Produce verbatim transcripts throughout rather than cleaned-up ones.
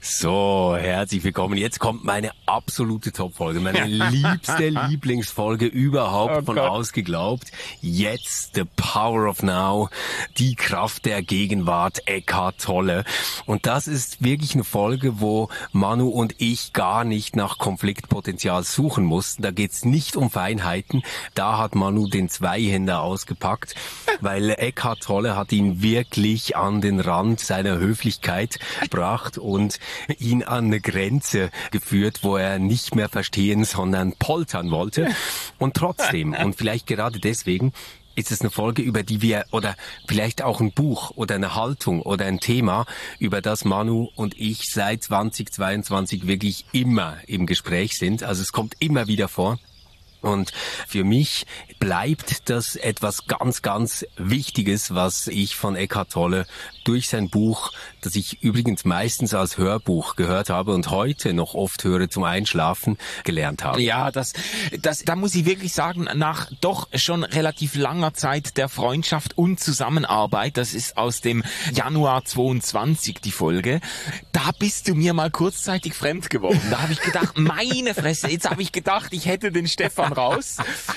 So, herzlich willkommen. Jetzt kommt meine absolute Top-Folge, meine liebste Lieblingsfolge überhaupt oh von Gott. Ausgeglaubt. Jetzt The Power of Now, die Kraft der Gegenwart, Eckhart Tolle. Und das ist wirklich eine Folge, wo Manu und ich gar nicht nach Konfliktpotenzial suchen mussten. Da geht's nicht um Feinheiten. Da hat Manu den Zweihänder ausgepackt, weil Eckhart Tolle hat ihn wirklich an den Rand seiner Höflichkeit gebracht und ihn an eine Grenze geführt, wo er nicht mehr verstehen, sondern poltern wollte. Und trotzdem, und vielleicht gerade deswegen, ist es eine Folge, über die wir, oder vielleicht auch ein Buch oder eine Haltung oder ein Thema, über das Manu und ich seit zweitausendzweiundzwanzig wirklich immer im Gespräch sind. Also es kommt immer wieder vor. Und für mich bleibt das etwas ganz, ganz Wichtiges, was ich von Eckhart Tolle durch sein Buch, das ich übrigens meistens als Hörbuch gehört habe und heute noch oft höre zum Einschlafen, gelernt habe. Ja, das, das, da muss ich wirklich sagen, nach doch schon relativ langer Zeit der Freundschaft und Zusammenarbeit, das ist aus dem Januar zweiundzwanzig die Folge, da bist du mir mal kurzzeitig fremd geworden. Da habe ich gedacht, meine Fresse, jetzt habe ich gedacht, ich hätte den Stefan raus.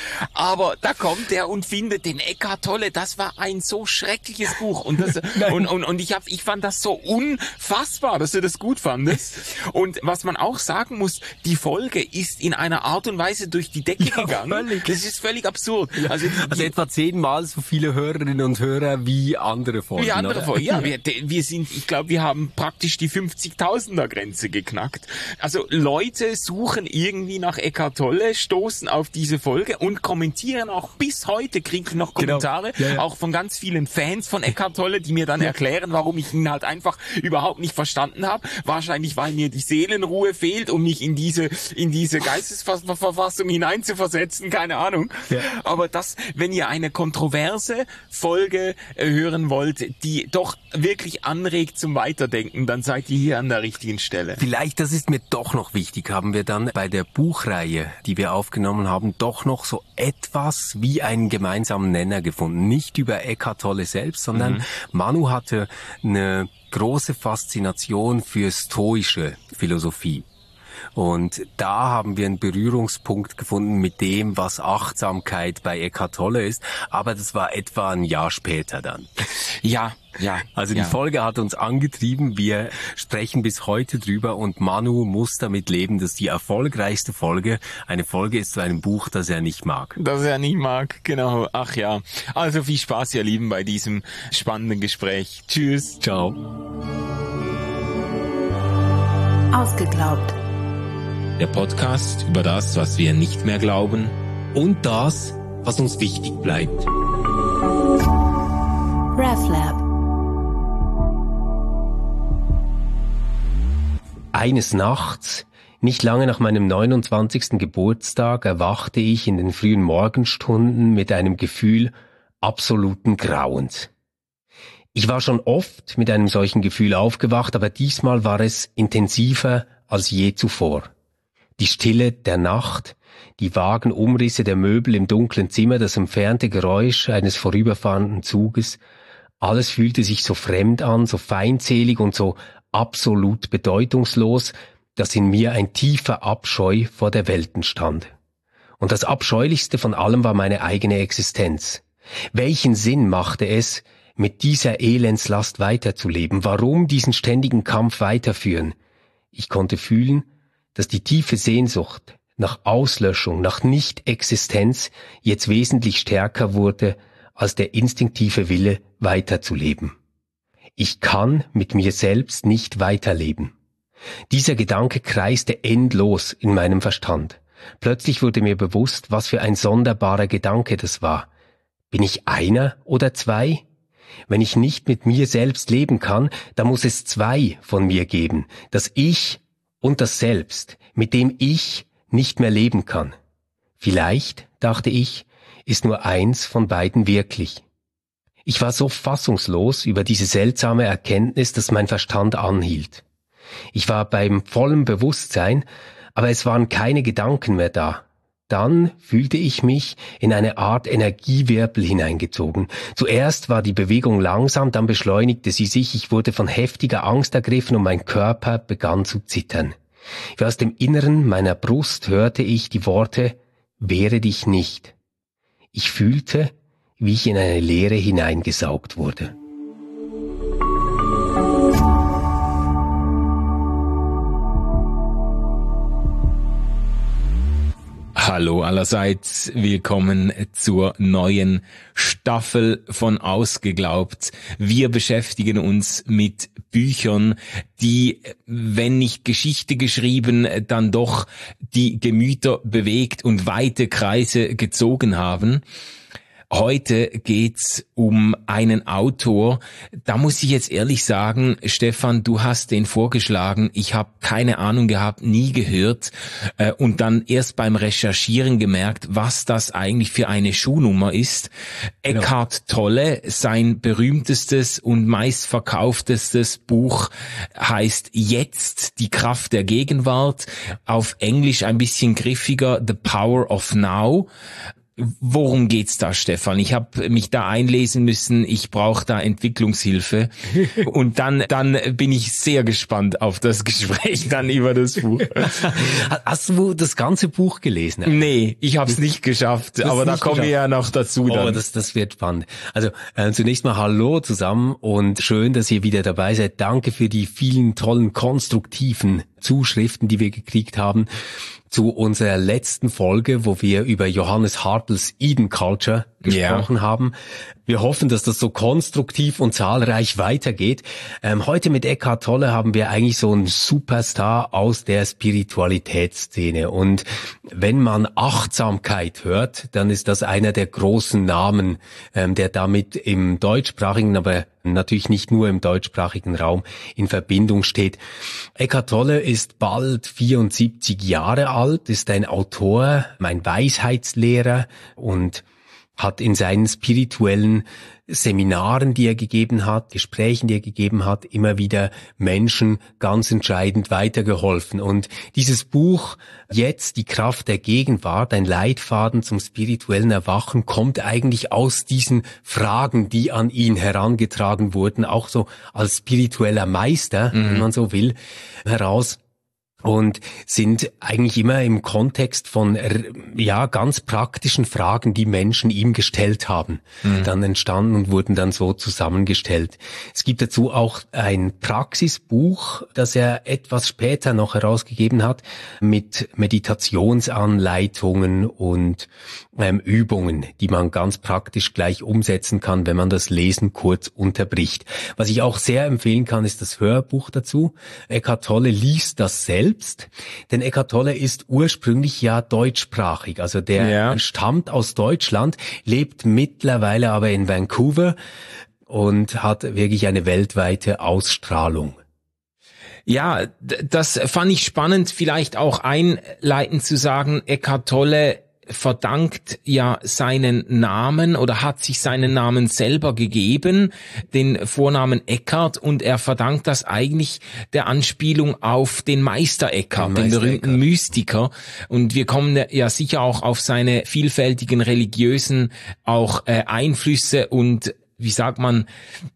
Aber da kommt er und findet den Eckhart Tolle. Das war ein so schreckliches Buch. Und das, und, und, und ich hab, ich fand das so unfassbar, dass du das gut fandest. Und was man auch sagen muss, die Folge ist in einer Art und Weise durch die Decke ja, gegangen. Völlig. Das ist völlig absurd. Ja. Also, die, also etwa zehnmal so viele Hörerinnen und Hörer wie andere Folgen. Wie andere oder? Folgen. Ja, wir, wir sind, ich glaube, wir haben praktisch die fünfzigtausender Grenze geknackt. Also Leute suchen irgendwie nach Eckhart Tolle, stoßen auf diese Folge und kommentieren auch bis heute, kriege ich noch Kommentare, genau. ja, ja. auch von ganz vielen Fans von Eckhart Tolle, die mir dann ja. erklären, warum ich ihn halt einfach überhaupt nicht verstanden habe. Wahrscheinlich, weil mir die Seelenruhe fehlt, um mich in diese in diese Geistesverfassung hineinzuversetzen, keine Ahnung. Ja. Aber das, wenn ihr eine kontroverse Folge äh, hören wollt, die doch wirklich anregt zum Weiterdenken, dann seid ihr hier an der richtigen Stelle. Vielleicht, das ist mir doch noch wichtig, haben wir dann bei der Buchreihe, die wir aufgenommen haben, doch noch so etwas wie einen gemeinsamen Nenner gefunden. Nicht über Eckhart Tolle selbst, sondern mhm. Manu hatte eine große Faszination für stoische Philosophie. Und da haben wir einen Berührungspunkt gefunden mit dem, was Achtsamkeit bei Eckhart Tolle ist. Aber das war etwa ein Jahr später dann. Ja, ja. Also die ja. Folge hat uns angetrieben. Wir sprechen bis heute drüber und Manu muss damit leben, dass die erfolgreichste Folge eine Folge ist zu einem Buch, das er nicht mag. Das er nicht mag, genau. Ach ja. Also viel Spaß, ihr Lieben, bei diesem spannenden Gespräch. Tschüss. Ciao. Ausgeglaubt. Der Podcast über das, was wir nicht mehr glauben und das, was uns wichtig bleibt. RefLab. Eines Nachts, nicht lange nach meinem neunundzwanzigsten Geburtstag, erwachte ich in den frühen Morgenstunden mit einem Gefühl absoluten Grauens. Ich war schon oft mit einem solchen Gefühl aufgewacht, aber diesmal war es intensiver als je zuvor. Die Stille der Nacht, die vagen Umrisse der Möbel im dunklen Zimmer, das entfernte Geräusch eines vorüberfahrenden Zuges, alles fühlte sich so fremd an, so feindselig und so absolut bedeutungslos, dass in mir ein tiefer Abscheu vor der Welt entstand. Und das Abscheulichste von allem war meine eigene Existenz. Welchen Sinn machte es, mit dieser Elendslast weiterzuleben? Warum diesen ständigen Kampf weiterführen? Ich konnte fühlen, dass die tiefe Sehnsucht nach Auslöschung, nach Nicht-Existenz jetzt wesentlich stärker wurde als der instinktive Wille, weiterzuleben. Ich kann mit mir selbst nicht weiterleben. Dieser Gedanke kreiste endlos in meinem Verstand. Plötzlich wurde mir bewusst, was für ein sonderbarer Gedanke das war. Bin ich einer oder zwei? Wenn ich nicht mit mir selbst leben kann, dann muss es zwei von mir geben, das Ich und das Selbst, mit dem ich nicht mehr leben kann. Vielleicht, dachte ich, ist nur eins von beiden wirklich. Ich war so fassungslos über diese seltsame Erkenntnis, dass mein Verstand anhielt. Ich war beim vollen Bewusstsein, aber es waren keine Gedanken mehr da. dann fühlte ich mich in eine Art Energiewirbel hineingezogen. Zuerst war die Bewegung langsam, dann beschleunigte sie sich, ich wurde von heftiger Angst ergriffen und mein Körper begann zu zittern. Wie aus dem Inneren meiner Brust hörte ich die Worte, wehre dich nicht. Ich fühlte, wie ich in eine Leere hineingesaugt wurde. Hallo allerseits, willkommen zur neuen Staffel von Ausgeglaubt. Wir beschäftigen uns mit Büchern, die, wenn nicht Geschichte geschrieben, dann doch die Gemüter bewegt und weite Kreise gezogen haben. Heute geht's um einen Autor. Da muss ich jetzt ehrlich sagen, Stefan, du hast den vorgeschlagen. Ich habe keine Ahnung gehabt, nie gehört äh, und dann erst beim Recherchieren gemerkt, was das eigentlich für eine Schuhnummer ist. Genau. Eckhart Tolle, sein berühmtestes und meistverkauftestes Buch heißt Jetzt, die Kraft der Gegenwart. Auf Englisch ein bisschen griffiger, The Power of Now. Worum geht's da, Stefan? Ich habe mich da einlesen müssen. Ich brauche da Entwicklungshilfe. Und dann dann bin ich sehr gespannt auf das Gespräch dann über das Buch. Hast du das ganze Buch gelesen? Nee, ich habe es nicht geschafft. Aber da kommen wir ja noch dazu dann. Oh, das, das wird spannend. Also äh, zunächst mal hallo zusammen und schön, dass ihr wieder dabei seid. Danke für die vielen tollen, konstruktiven Zuschriften, die wir gekriegt haben zu unserer letzten Folge, wo wir über Johannes Hartls Eden Culture gesprochen yeah. haben. Wir hoffen, dass das so konstruktiv und zahlreich weitergeht. Ähm, heute mit Eckhart Tolle haben wir eigentlich so einen Superstar aus der Spiritualitätsszene. Und wenn man Achtsamkeit hört, dann ist das einer der großen Namen, ähm, der damit im deutschsprachigen, aber natürlich nicht nur im deutschsprachigen Raum in Verbindung steht. Eckhart Tolle ist bald vierundsiebzig Jahre alt, ist ein Autor, ein Weisheitslehrer und hat in seinen spirituellen Seminaren, die er gegeben hat, Gesprächen, die er gegeben hat, immer wieder Menschen ganz entscheidend weitergeholfen. Und dieses Buch, Jetzt, die Kraft der Gegenwart, ein Leitfaden zum spirituellen Erwachen, kommt eigentlich aus diesen Fragen, die an ihn herangetragen wurden, auch so als spiritueller Meister, mhm. wenn man so will, heraus. Und sind eigentlich immer im Kontext von, ja, ganz praktischen Fragen, die Menschen ihm gestellt haben, mhm. dann entstanden und wurden dann so zusammengestellt. Es gibt dazu auch ein Praxisbuch, das er etwas später noch herausgegeben hat, mit Meditationsanleitungen und ähm, Übungen, die man ganz praktisch gleich umsetzen kann, wenn man das Lesen kurz unterbricht. Was ich auch sehr empfehlen kann, ist das Hörbuch dazu. Eckhart Tolle liest das selbst. Denn Eckhart Tolle ist ursprünglich ja deutschsprachig, also der ja. stammt aus Deutschland, lebt mittlerweile aber in Vancouver und hat wirklich eine weltweite Ausstrahlung. Ja, das fand ich spannend, vielleicht auch einleitend zu sagen, Eckhart Tolle verdankt ja seinen Namen oder hat sich seinen Namen selber gegeben, den Vornamen Eckhart, und er verdankt das eigentlich der Anspielung auf den Meister Eckhart, den, den berühmten Eckhart. Mystiker. Und wir kommen ja sicher auch auf seine vielfältigen religiösen auch äh, Einflüsse und, wie sagt man,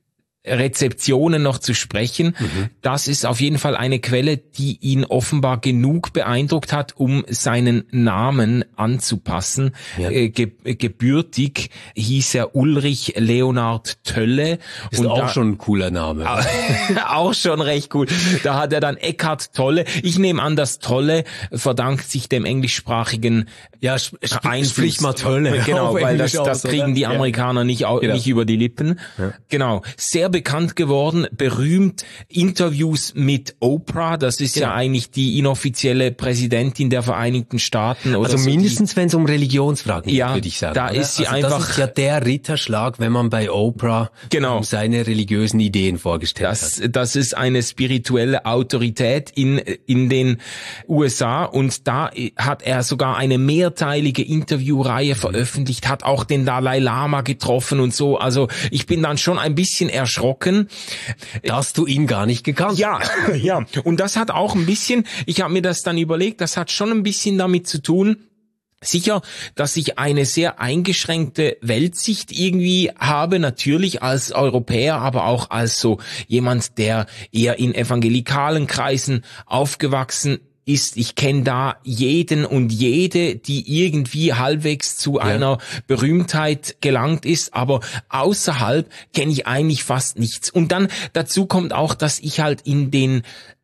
Rezeptionen noch zu sprechen. Mhm. Das ist auf jeden Fall eine Quelle, die ihn offenbar genug beeindruckt hat, um seinen Namen anzupassen. Ja. Äh, ge- gebürtig hieß er Ulrich Leonhard Tölle. Ist und auch da, schon ein cooler Name. Auch schon recht cool. Da hat er dann Eckhart Tolle. Ich nehme an, dass Tolle verdankt sich dem englischsprachigen ja, sp- Einfluss. Sprich mal Tolle. Genau, weil das, das kriegen die Amerikaner ja. nicht, au- genau. nicht über die Lippen. Ja. Genau. Sehr bekannt geworden, berühmt, Interviews mit Oprah, das ist genau. ja eigentlich die inoffizielle Präsidentin der Vereinigten Staaten. Oder also so mindestens, wenn es um Religionsfragen ja, geht, würde ich sagen. Da oder? ist sie also einfach. Das ist ja der Ritterschlag, wenn man bei Oprah genau. seine religiösen Ideen vorgestellt das, hat. Das ist eine spirituelle Autorität in, in den U S A, und da hat er sogar eine mehrteilige Interviewreihe mhm. veröffentlicht, hat auch den Dalai Lama getroffen und so. Also ich bin dann schon ein bisschen erschrocken, dass du ihn gar nicht gekannt ja, ja. Und das hat auch ein bisschen, ich habe mir das dann überlegt, das hat schon ein bisschen damit zu tun, Sicher, dass ich eine sehr eingeschränkte Weltsicht irgendwie habe, natürlich als Europäer, aber auch als so jemand, der eher in evangelikalen Kreisen aufgewachsen ist. Ich kenne da jeden und jede, die irgendwie halbwegs zu ja. einer Berühmtheit gelangt ist, aber außerhalb kenne ich eigentlich fast nichts. Und dann dazu kommt auch, dass ich halt in den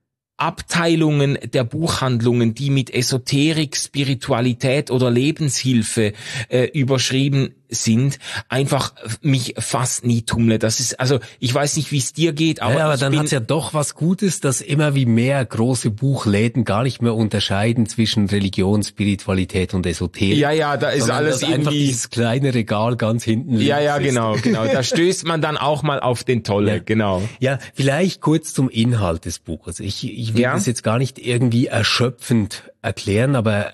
Abteilungen der Buchhandlungen, die mit Esoterik, Spiritualität oder Lebenshilfe äh, überschrieben sind, einfach mich fast nie tummle. Das ist, also ich weiß nicht, wie es dir geht, aber, ja, aber ich dann bin hat's ja doch was Gutes, dass immer wie mehr große Buchläden gar nicht mehr unterscheiden zwischen Religion, Spiritualität und Esoterik. Ja, ja, da ist alles dass irgendwie einfach dieses kleine Regal ganz hinten Ja, ja, ist. genau, genau. Da stößt man dann auch mal auf den Tolle, ja. genau. Ja, vielleicht kurz zum Inhalt des Buches. Ich, ich will ja. das jetzt gar nicht irgendwie erschöpfend erklären, aber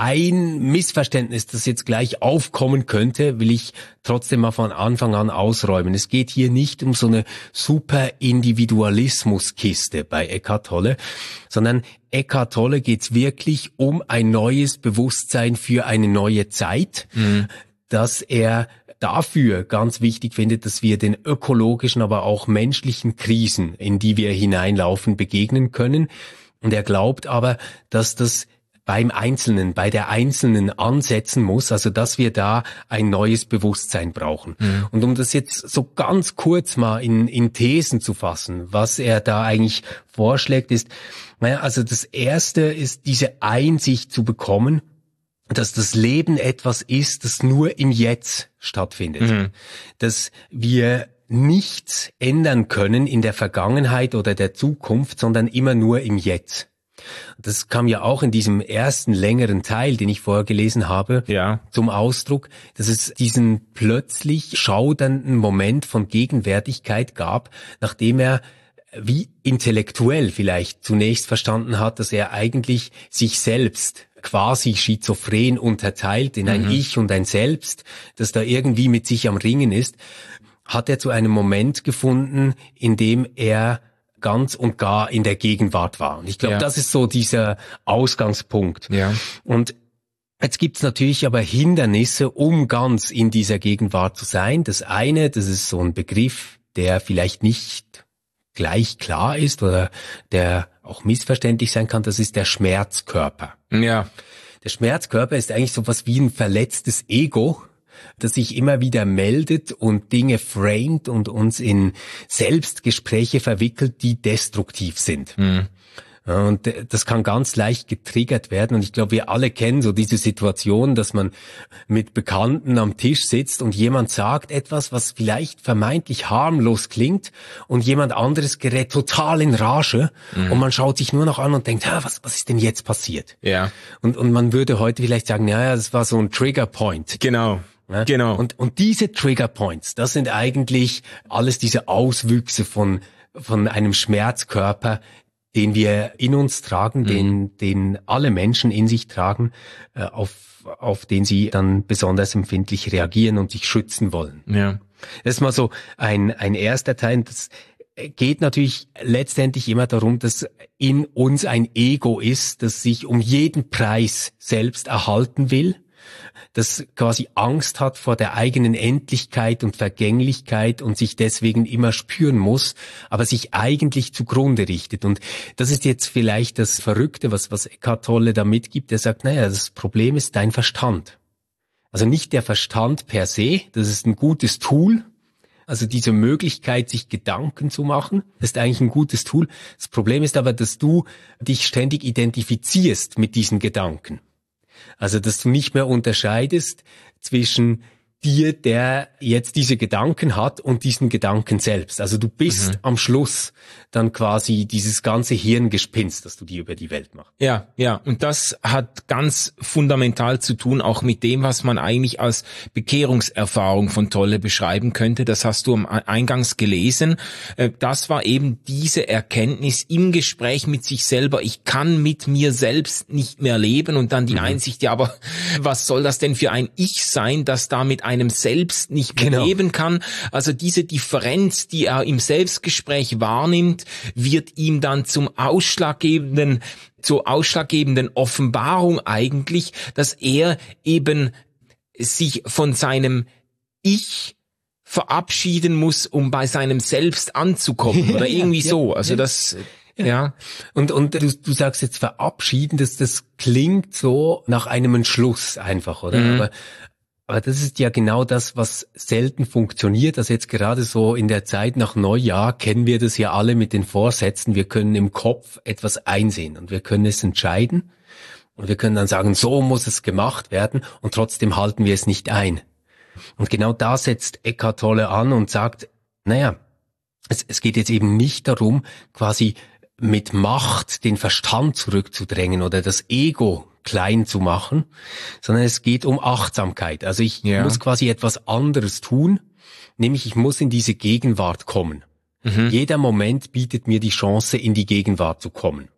ein Missverständnis, das jetzt gleich aufkommen könnte, will ich trotzdem mal von Anfang an ausräumen. Es geht hier nicht um so eine super Individualismuskiste bei Eckhart Tolle, sondern Eckhart Tolle geht's wirklich um ein neues Bewusstsein für eine neue Zeit, mhm. dass er dafür ganz wichtig findet, dass wir den ökologischen, aber auch menschlichen Krisen, in die wir hineinlaufen, begegnen können. Und er glaubt aber, dass das beim Einzelnen, bei der Einzelnen ansetzen muss, also dass wir da ein neues Bewusstsein brauchen. Mhm. Und um das jetzt so ganz kurz mal in, in Thesen zu fassen, was er da eigentlich vorschlägt, ist, naja, also das Erste ist, diese Einsicht zu bekommen, dass das Leben etwas ist, das nur im Jetzt stattfindet. Mhm. Dass wir nichts ändern können in der Vergangenheit oder der Zukunft, sondern immer nur im Jetzt. Das kam ja auch in diesem ersten längeren Teil, den ich vorher gelesen habe, ja. zum Ausdruck, dass es diesen plötzlich schaudernden Moment von Gegenwärtigkeit gab, nachdem er wie intellektuell vielleicht zunächst verstanden hat, dass er eigentlich sich selbst quasi schizophren unterteilt in ein mhm. Ich und ein Selbst, das da irgendwie mit sich am Ringen ist, hat er zu einem Moment gefunden, in dem er ganz und gar in der Gegenwart war. Und ich glaube, ja. das ist so dieser Ausgangspunkt. Ja. Und jetzt gibt's natürlich aber Hindernisse, um ganz in dieser Gegenwart zu sein. Das eine, das ist so ein Begriff, der vielleicht nicht gleich klar ist oder der auch missverständlich sein kann, das ist der Schmerzkörper. Ja. Der Schmerzkörper ist eigentlich so was wie ein verletztes Ego, das sich immer wieder meldet und Dinge framet und uns in Selbstgespräche verwickelt, die destruktiv sind. Mhm. Ja, und das kann ganz leicht getriggert werden. Und ich glaube, wir alle kennen so diese Situation, dass man mit Bekannten am Tisch sitzt und jemand sagt etwas, was vielleicht vermeintlich harmlos klingt und jemand anderes gerät total in Rage mhm. und man schaut sich nur noch an und denkt, ah, was, was ist denn jetzt passiert? Ja. Und, und man würde heute vielleicht sagen, ja, ja, das war so ein Triggerpoint. Genau. Ja? Genau. Und, und diese Triggerpoints, das sind eigentlich alles diese Auswüchse von, von einem Schmerzkörper, den wir in uns tragen, mhm. den, den alle Menschen in sich tragen, äh, auf, auf den sie dann besonders empfindlich reagieren und sich schützen wollen. Ja. Das ist mal so ein, ein erster Teil. Das geht natürlich letztendlich immer darum, dass in uns ein Ego ist, das sich um jeden Preis selbst erhalten will, das quasi Angst hat vor der eigenen Endlichkeit und Vergänglichkeit und sich deswegen immer spüren muss, aber sich eigentlich zugrunde richtet. Und das ist jetzt vielleicht das Verrückte, was, was Eckhart Tolle da mitgibt. Er sagt, naja, das Problem ist dein Verstand. Also nicht der Verstand per se, das ist ein gutes Tool. Also diese Möglichkeit, sich Gedanken zu machen, ist eigentlich ein gutes Tool. Das Problem ist aber, dass du dich ständig identifizierst mit diesen Gedanken. Also, dass du nicht mehr unterscheidest zwischen dir, der jetzt diese Gedanken hat und diesen Gedanken selbst. Also du bist mhm. am Schluss dann quasi dieses ganze Hirngespinst, das du dir über die Welt machst. Ja, ja. Und das hat ganz fundamental zu tun auch mit dem, was man eigentlich als Bekehrungserfahrung von Tolle beschreiben könnte. Das hast du am Eingangs gelesen. Das war eben diese Erkenntnis im Gespräch mit sich selber. Ich kann mit mir selbst nicht mehr leben und dann die mhm. Einsicht, ja, aber was soll das denn für ein Ich sein, das damit einem selbst nicht Genau. beheben kann. Also diese Differenz, die er im Selbstgespräch wahrnimmt, wird ihm dann zum ausschlaggebenden, zur ausschlaggebenden Offenbarung eigentlich, dass er eben sich von seinem Ich verabschieden muss, um bei seinem Selbst anzukommen oder irgendwie ja, so. Also ja. das, ja. Und, und du, du sagst jetzt verabschieden, das, das klingt so nach einem Entschluss einfach, oder? Mhm. Aber, aber das ist ja genau das, was selten funktioniert. Also jetzt gerade so in der Zeit nach Neujahr kennen wir das ja alle mit den Vorsätzen. Wir können im Kopf etwas einsehen und wir können es entscheiden und wir können dann sagen, so muss es gemacht werden und trotzdem halten wir es nicht ein. Und genau da setzt Eckhart Tolle an und sagt, naja, es, es geht jetzt eben nicht darum, quasi mit Macht den Verstand zurückzudrängen oder das Ego klein zu machen, sondern es geht um Achtsamkeit. Also ich Ja. muss quasi etwas anderes tun, nämlich ich muss in diese Gegenwart kommen. Mhm. Jeder Moment bietet mir die Chance, in die Gegenwart zu kommen.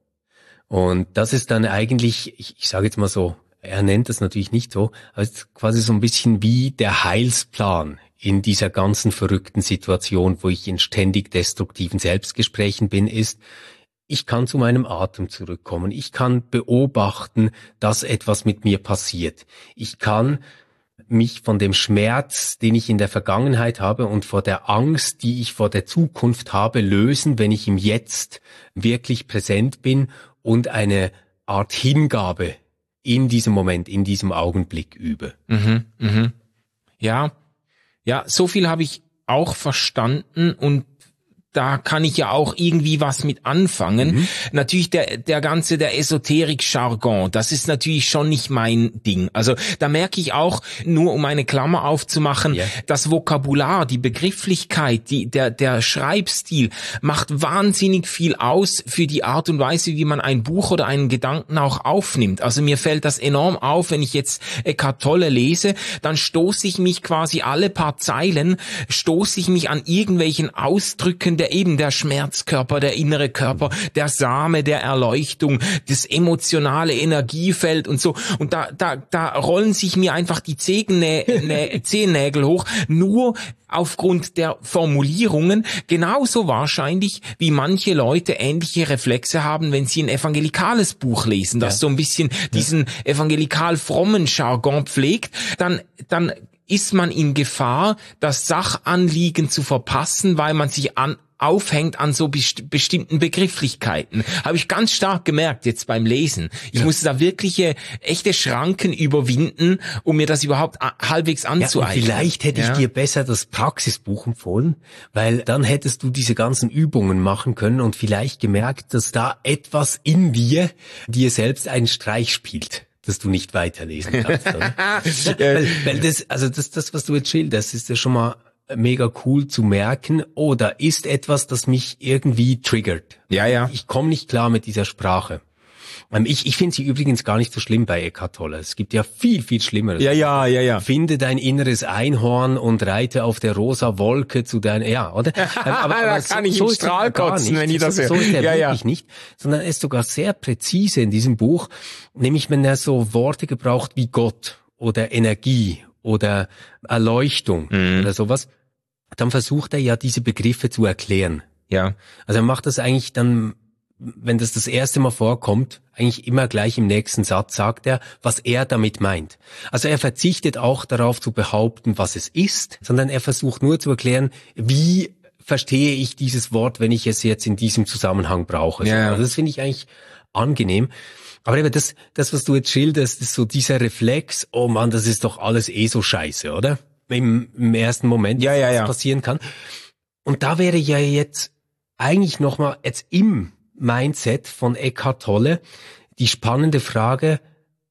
Und das ist dann eigentlich, ich, ich sage jetzt mal so, er nennt das natürlich nicht so, aber es ist quasi so ein bisschen wie der Heilsplan in dieser ganzen verrückten Situation, wo ich in ständig destruktiven Selbstgesprächen bin, ist, ich kann zu meinem Atem zurückkommen. Ich kann beobachten, dass etwas mit mir passiert. Ich kann mich von dem Schmerz, den ich in der Vergangenheit habe und vor der Angst, die ich vor der Zukunft habe, lösen, wenn ich im Jetzt wirklich präsent bin und eine Art Hingabe in diesem Moment, in diesem Augenblick übe. Mhm, mhm. Ja, ja, so viel habe ich auch verstanden und da kann ich ja auch irgendwie was mit anfangen. Mhm. Natürlich der der ganze, der Esoterik-Jargon, das ist natürlich schon nicht mein Ding. Also da merke ich auch, nur um eine Klammer aufzumachen, yeah. das Vokabular, die Begrifflichkeit, die der der Schreibstil macht wahnsinnig viel aus für die Art und Weise, wie man ein Buch oder einen Gedanken auch aufnimmt. Also mir fällt das enorm auf, wenn ich jetzt Eckhart Tolle lese, dann stoße ich mich quasi alle paar Zeilen, stoße ich mich an irgendwelchen Ausdrücken der eben der Schmerzkörper, der innere Körper, der Same der Erleuchtung, das emotionale Energiefeld und so. Und da da da rollen sich mir einfach die Zehennä- Zehennägel hoch, nur aufgrund der Formulierungen, genauso wahrscheinlich, wie manche Leute ähnliche Reflexe haben, wenn sie ein evangelikales Buch lesen, das ja. so ein bisschen diesen evangelikal-frommen Jargon pflegt, dann dann ist man in Gefahr, das Sachanliegen zu verpassen, weil man sich an aufhängt an so best- bestimmten Begrifflichkeiten. Habe ich ganz stark gemerkt jetzt beim Lesen. Ich ja. musste da wirkliche, echte Schranken überwinden, um mir das überhaupt a- halbwegs anzueignen. Ja, vielleicht hätte ja. ich dir besser das Praxisbuch empfohlen, weil dann hättest du diese ganzen Übungen machen können und vielleicht gemerkt, dass da etwas in dir dir selbst einen Streich spielt, dass du nicht weiterlesen kannst, oder? weil, weil das, also das, das, was du jetzt schilderst, ist ja schon mal mega cool zu merken, oh, da ist etwas, das mich irgendwie triggert. Ja, ja. Ich komme nicht klar mit dieser Sprache. Ich, ich finde sie übrigens gar nicht so schlimm bei Eckhart Tolle. Es gibt ja viel, viel Schlimmeres. Ja, ja, ja, ja. Finde dein inneres Einhorn und reite auf der rosa Wolke zu deinem, ja, oder? Aber, aber da kann so, ich so im Strahl kotzen, wenn ich das höre. So ist er ja, wirklich ja. nicht, sondern er ist sogar sehr präzise in diesem Buch, nämlich wenn er so Worte gebraucht wie Gott oder Energie oder Erleuchtung mhm. oder sowas, dann versucht er ja diese Begriffe zu erklären. Ja. Also er macht das eigentlich dann, wenn das das erste Mal vorkommt, eigentlich immer gleich im nächsten Satz sagt er, was er damit meint. Also er verzichtet auch darauf zu behaupten, was es ist, sondern er versucht nur zu erklären, wie verstehe ich dieses Wort, wenn ich es jetzt in diesem Zusammenhang brauche. Ja. Also das finde ich eigentlich angenehm. Aber eben das, das, was du jetzt schilderst, ist so dieser Reflex, oh Mann, das ist doch alles eh so scheiße, oder? Im, im ersten Moment, ja, ja, ja. was passieren kann. Und da wäre ja jetzt eigentlich nochmal jetzt im Mindset von Eckhart Tolle die spannende Frage,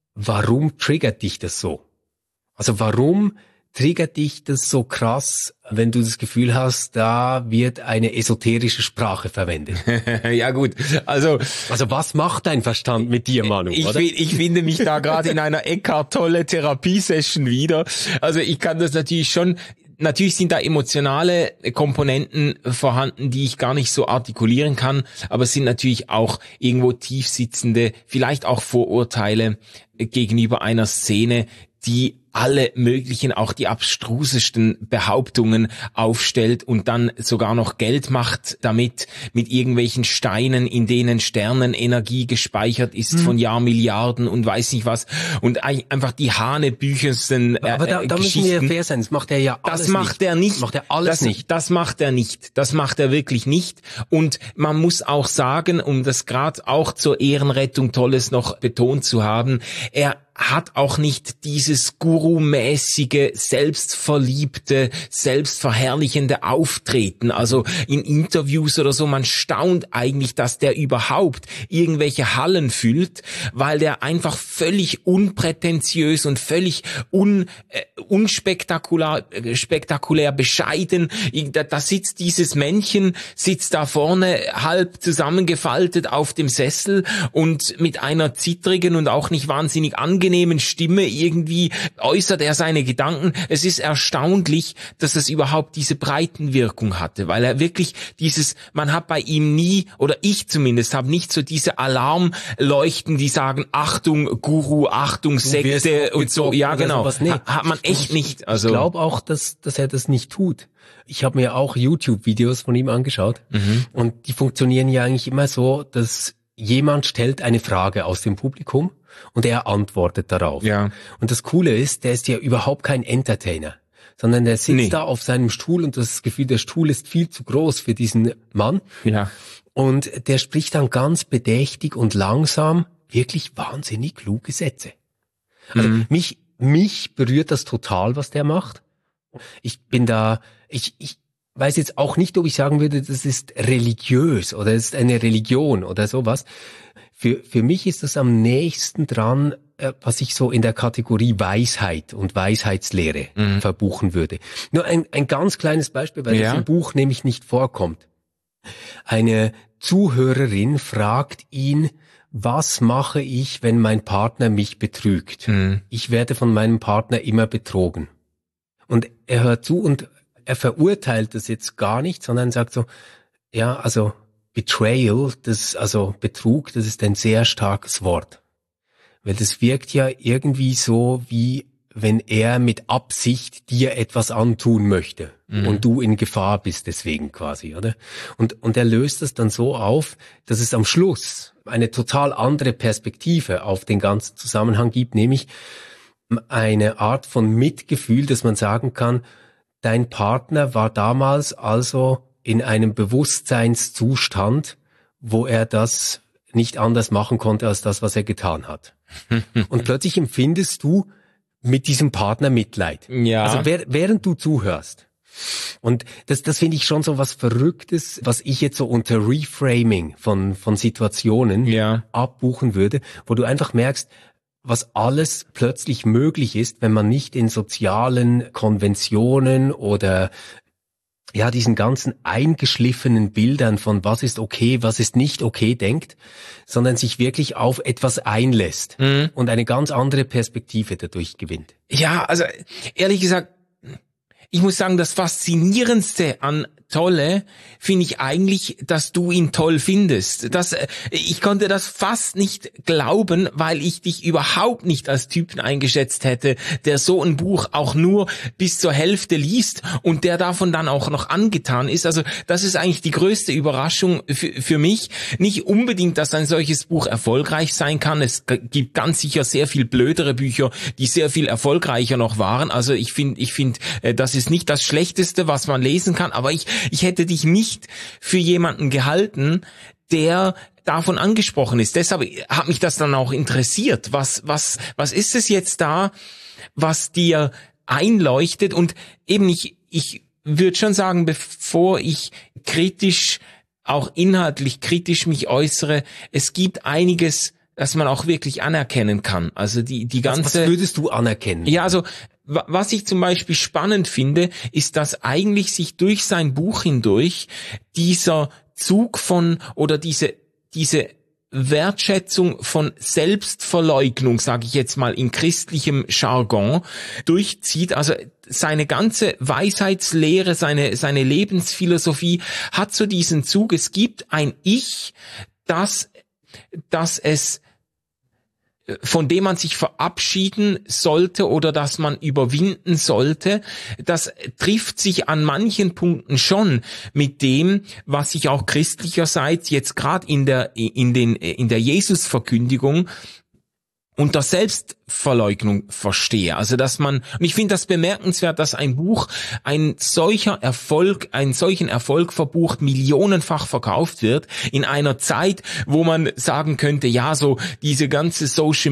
warum triggert dich das so? Also warum triggert dich das so krass, wenn du das Gefühl hast, da wird eine esoterische Sprache verwendet? Ja gut, also also was macht dein Verstand mit dir, Manu? Ich, oder? ich finde mich da gerade in einer Eckhart Tolle Therapiesession wieder. Also ich kann das natürlich schon. Natürlich sind da emotionale Komponenten vorhanden, die ich gar nicht so artikulieren kann, aber es sind natürlich auch irgendwo tiefsitzende, vielleicht auch Vorurteile gegenüber einer Szene, die alle möglichen, auch die abstrusesten Behauptungen aufstellt und dann sogar noch Geld macht damit, mit irgendwelchen Steinen, in denen Sternenenergie gespeichert ist hm. von Jahrmilliarden und weiß nicht was, und einfach die hanebüchersten äh, Aber da, da müssen wir fair sein, das macht er ja alles Das macht nicht. er nicht. Das macht er alles das, nicht. Das macht er nicht. Das macht er wirklich nicht. Und man muss auch sagen, um das gerade auch zur Ehrenrettung Tolles noch betont zu haben, er hat auch nicht dieses gurumäßige, selbstverliebte, selbstverherrlichende Auftreten. Also in Interviews oder so, man staunt eigentlich, dass der überhaupt irgendwelche Hallen füllt, weil der einfach völlig unprätentiös und völlig un, äh, unspektakulär äh, spektakulär bescheiden. Da, da sitzt dieses Männchen, sitzt da vorne halb zusammengefaltet auf dem Sessel und mit einer zittrigen und auch nicht wahnsinnig angenehmen Stimme irgendwie äußert er seine Gedanken. Es ist erstaunlich, dass es überhaupt diese Breitenwirkung hatte, weil er wirklich dieses, man hat bei ihm nie, oder ich zumindest habe nicht so diese Alarmleuchten, die sagen, Achtung Guru, Achtung Sekte und so. Ja, genau. Nee. Ha, hat man echt nicht. Also ich glaube auch, dass, dass er das nicht tut. Ich habe mir auch YouTube-Videos von ihm angeschaut mhm. und die funktionieren ja eigentlich immer so, dass jemand stellt eine Frage aus dem Publikum und er antwortet darauf. Ja. Und das Coole ist, der ist ja überhaupt kein Entertainer, sondern der sitzt nee. da auf seinem Stuhl und das Gefühl, der Stuhl ist viel zu groß für diesen Mann. Ja. Und der spricht dann ganz bedächtig und langsam wirklich wahnsinnig kluge Sätze. Also mhm. mich, mich berührt das total, was der macht. Ich bin da, ich, ich weiß jetzt auch nicht, ob ich sagen würde, das ist religiös oder es ist eine Religion oder sowas. Für, für mich ist das am nächsten dran, äh, was ich so in der Kategorie Weisheit und Weisheitslehre mhm. verbuchen würde. Nur ein, ein ganz kleines Beispiel, weil ja. das im Buch nämlich nicht vorkommt. Eine Zuhörerin fragt ihn, was mache ich, wenn mein Partner mich betrügt? Mhm. Ich werde von meinem Partner immer betrogen. Und er hört zu und er verurteilt das jetzt gar nicht, sondern sagt so, ja, also Betrayal, das, also Betrug, das ist ein sehr starkes Wort. Weil das wirkt ja irgendwie so, wie wenn er mit Absicht dir etwas antun möchte mhm. und du in Gefahr bist deswegen quasi, oder? Und, und er löst das dann so auf, dass es am Schluss eine total andere Perspektive auf den ganzen Zusammenhang gibt, nämlich eine Art von Mitgefühl, dass man sagen kann, dein Partner war damals also in einem Bewusstseinszustand, wo er das nicht anders machen konnte als das, was er getan hat. Und plötzlich empfindest du mit diesem Partner Mitleid. Ja. Also während du zuhörst. Und das, das finde ich schon so was Verrücktes, was ich jetzt so unter Reframing von, von Situationen ja. abbuchen würde, wo du einfach merkst, was alles plötzlich möglich ist, wenn man nicht in sozialen Konventionen oder ja diesen ganzen eingeschliffenen Bildern von was ist okay, was ist nicht okay denkt, sondern sich wirklich auf etwas einlässt mhm. und eine ganz andere Perspektive dadurch gewinnt. Ja, also ehrlich gesagt, ich muss sagen, das Faszinierendste an Tolle finde ich eigentlich, dass du ihn toll findest. Das, ich konnte das fast nicht glauben, weil ich dich überhaupt nicht als Typen eingeschätzt hätte, der so ein Buch auch nur bis zur Hälfte liest und der davon dann auch noch angetan ist. Also das ist eigentlich die größte Überraschung für, für mich. Nicht unbedingt, dass ein solches Buch erfolgreich sein kann. Es gibt ganz sicher sehr viel blödere Bücher, die sehr viel erfolgreicher noch waren. Also ich finde, ich finde, das ist nicht das Schlechteste, was man lesen kann, aber ich Ich hätte dich nicht für jemanden gehalten, der davon angesprochen ist. Deshalb hat mich das dann auch interessiert. Was, was, was ist es jetzt da, was dir einleuchtet? Und eben ich, ich würde schon sagen, bevor ich kritisch, auch inhaltlich kritisch mich äußere, es gibt einiges, das man auch wirklich anerkennen kann. Also die, die ganze. Was, was würdest du anerkennen? Ja, also, was ich zum Beispiel spannend finde, ist, dass eigentlich sich durch sein Buch hindurch dieser Zug von oder diese diese Wertschätzung von Selbstverleugnung, sage ich jetzt mal in christlichem Jargon, durchzieht. Also seine ganze Weisheitslehre, seine seine Lebensphilosophie hat so diesen Zug. Es gibt ein Ich, das das es von dem man sich verabschieden sollte oder das man überwinden sollte, das trifft sich an manchen Punkten schon mit dem, was ich auch christlicherseits jetzt gerade in der in den in der Jesusverkündigung unter Selbstverleugnung verstehe. Also dass man, und ich finde das bemerkenswert, dass ein Buch ein solcher Erfolg, einen solchen Erfolg verbucht, millionenfach verkauft wird, in einer Zeit, wo man sagen könnte, ja, so diese ganze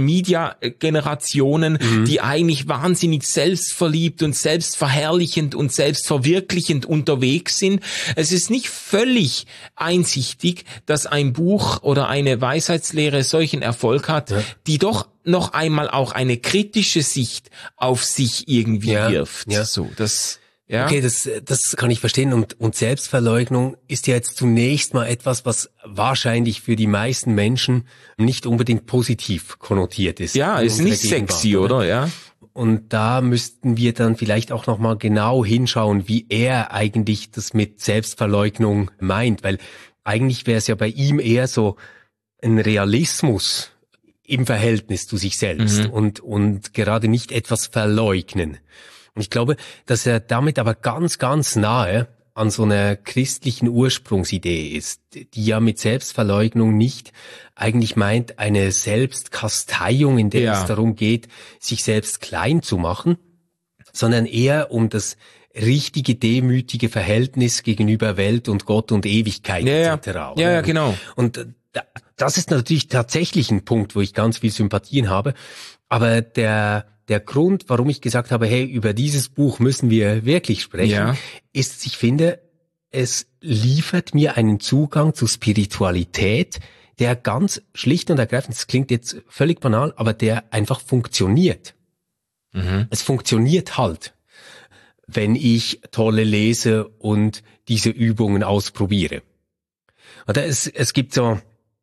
Social-Media-Generationen, mhm. die eigentlich wahnsinnig selbstverliebt und selbstverherrlichend und selbstverwirklichend unterwegs sind. Es ist nicht völlig einsichtig, dass ein Buch oder eine Weisheitslehre solchen Erfolg hat, ja. die doch noch einmal auch eine kritische Sicht auf sich irgendwie ja, wirft. Ja. So, das, ja. Okay, das, das kann ich verstehen. Und, und Selbstverleugnung ist ja jetzt zunächst mal etwas, was wahrscheinlich für die meisten Menschen nicht unbedingt positiv konnotiert ist. Ja, ist nicht sexy, oder? Ja. Und da müssten wir dann vielleicht auch nochmal genau hinschauen, wie er eigentlich das mit Selbstverleugnung meint. Weil eigentlich wäre es ja bei ihm eher so ein Realismus im Verhältnis zu sich selbst mhm. und und gerade nicht etwas verleugnen. Und ich glaube, dass er damit aber ganz, ganz nahe an so einer christlichen Ursprungsidee ist, die ja mit Selbstverleugnung nicht eigentlich meint, eine Selbstkasteiung, in der ja. es darum geht, sich selbst klein zu machen, sondern eher um das richtige, demütige Verhältnis gegenüber Welt und Gott und Ewigkeit ja, et cetera. Ja, ja, genau. Und da, das ist natürlich tatsächlich ein Punkt, wo ich ganz viel Sympathien habe. Aber der der Grund, warum ich gesagt habe, hey, über dieses Buch müssen wir wirklich sprechen, ja. ist, ich finde, es liefert mir einen Zugang zu Spiritualität, der ganz schlicht und ergreifend, das klingt jetzt völlig banal, aber der einfach funktioniert. Mhm. Es funktioniert halt, wenn ich Tolle lese und diese Übungen ausprobiere. Oder es, es gibt so,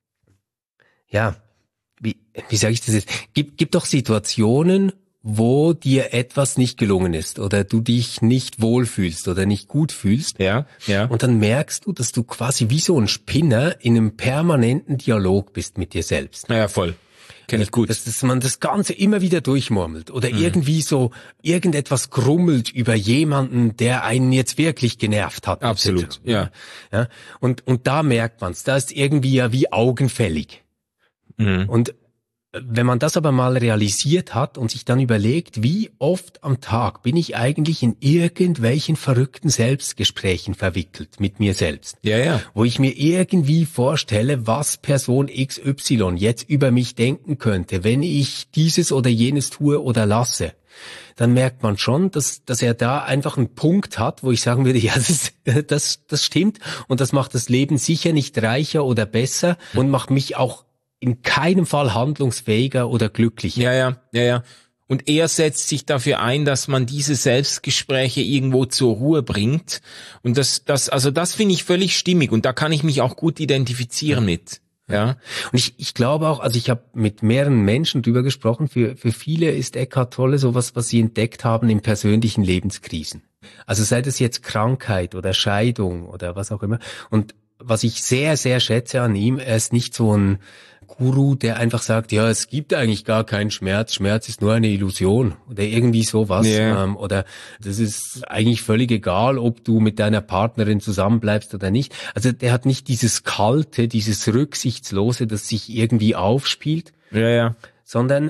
ja, wie, wie sage ich das jetzt? Gibt, gibt doch Situationen, wo dir etwas nicht gelungen ist oder du dich nicht wohlfühlst oder nicht gut fühlst. Ja, ja. Und dann merkst du, dass du quasi wie so ein Spinner in einem permanenten Dialog bist mit dir selbst. Ja, voll. Kenn ich gut. Dass, dass man das Ganze immer wieder durchmurmelt oder mhm. irgendwie so irgendetwas grummelt über jemanden, der einen jetzt wirklich genervt hat. Absolut, ja. ja. Und, und da merkt man's, da ist irgendwie ja wie augenfällig. Mhm. Und wenn man das aber mal realisiert hat und sich dann überlegt, wie oft am Tag bin ich eigentlich in irgendwelchen verrückten Selbstgesprächen verwickelt mit mir selbst. Ja, ja. Wo ich mir irgendwie vorstelle, was Person X Y jetzt über mich denken könnte, wenn ich dieses oder jenes tue oder lasse. Dann merkt man schon, dass, dass er da einfach einen Punkt hat, wo ich sagen würde, ja, das, das, das stimmt und das macht das Leben sicher nicht reicher oder besser und macht mich auch in keinem Fall handlungsfähiger oder glücklicher. Ja, ja, ja, ja. Und er setzt sich dafür ein, dass man diese Selbstgespräche irgendwo zur Ruhe bringt. Und das, das, also das finde ich völlig stimmig. Und da kann ich mich auch gut identifizieren ja. mit. Ja. Und ich, ich glaube auch, also ich habe mit mehreren Menschen drüber gesprochen. Für, für viele ist Eckhart Tolle sowas, was sie entdeckt haben in persönlichen Lebenskrisen. Also sei das jetzt Krankheit oder Scheidung oder was auch immer. Und was ich sehr, sehr schätze an ihm, er ist nicht so ein Guru, der einfach sagt, ja, es gibt eigentlich gar keinen Schmerz, Schmerz ist nur eine Illusion oder irgendwie sowas. Yeah. Ähm, oder das ist eigentlich völlig egal, ob du mit deiner Partnerin zusammenbleibst oder nicht. Also der hat nicht dieses Kalte, dieses Rücksichtslose, das sich irgendwie aufspielt, ja, ja. sondern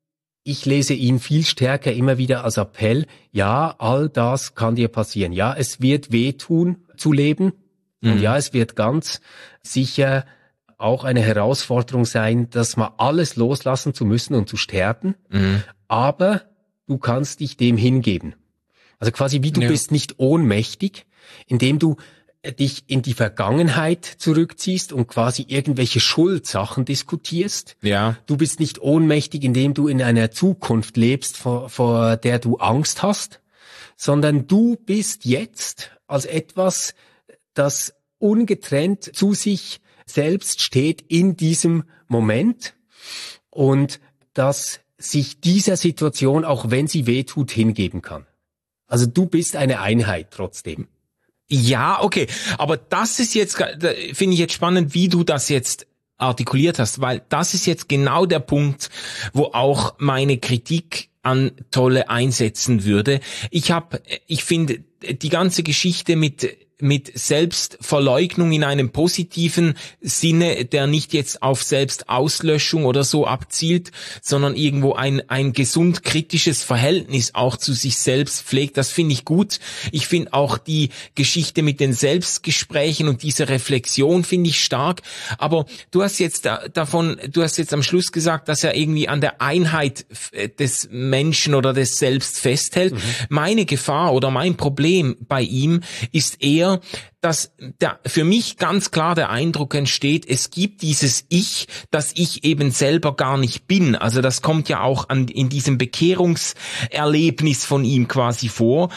ich lese ihn viel stärker immer wieder als Appell, ja, all das kann dir passieren. Ja, es wird wehtun zu leben mhm. und ja, es wird ganz sicher auch eine Herausforderung sein, dass mal alles loslassen zu müssen und zu sterben, mhm. aber du kannst dich dem hingeben. Also quasi wie du ja. bist nicht ohnmächtig, indem du dich in die Vergangenheit zurückziehst und quasi irgendwelche Schuldsachen diskutierst. Ja. Du bist nicht ohnmächtig, indem du in einer Zukunft lebst, vor, vor der du Angst hast, sondern du bist jetzt als etwas, das ungetrennt zu sich selbst steht in diesem Moment und dass sich dieser Situation, auch wenn sie wehtut, hingeben kann. Also du bist eine Einheit trotzdem. Ja, okay, aber das ist jetzt, finde ich jetzt spannend, wie du das jetzt artikuliert hast, weil das ist jetzt genau der Punkt, wo auch meine Kritik an Tolle einsetzen würde. Ich habe, ich finde, die ganze Geschichte mit mit Selbstverleugnung in einem positiven Sinne, der nicht jetzt auf Selbstauslöschung oder so abzielt, sondern irgendwo ein ein gesund kritisches Verhältnis auch zu sich selbst pflegt. Das finde ich gut. Ich finde auch die Geschichte mit den Selbstgesprächen und diese Reflexion finde ich stark. Aber du hast jetzt da, davon, du hast jetzt am Schluss gesagt, dass er irgendwie an der Einheit des Menschen oder des Selbst festhält. Mhm. Meine Gefahr oder mein Problem bei ihm ist eher, dass da für mich ganz klar der Eindruck entsteht, es gibt dieses Ich, das ich eben selber gar nicht bin. Also das kommt ja auch an, in diesem Bekehrungserlebnis von ihm quasi vor.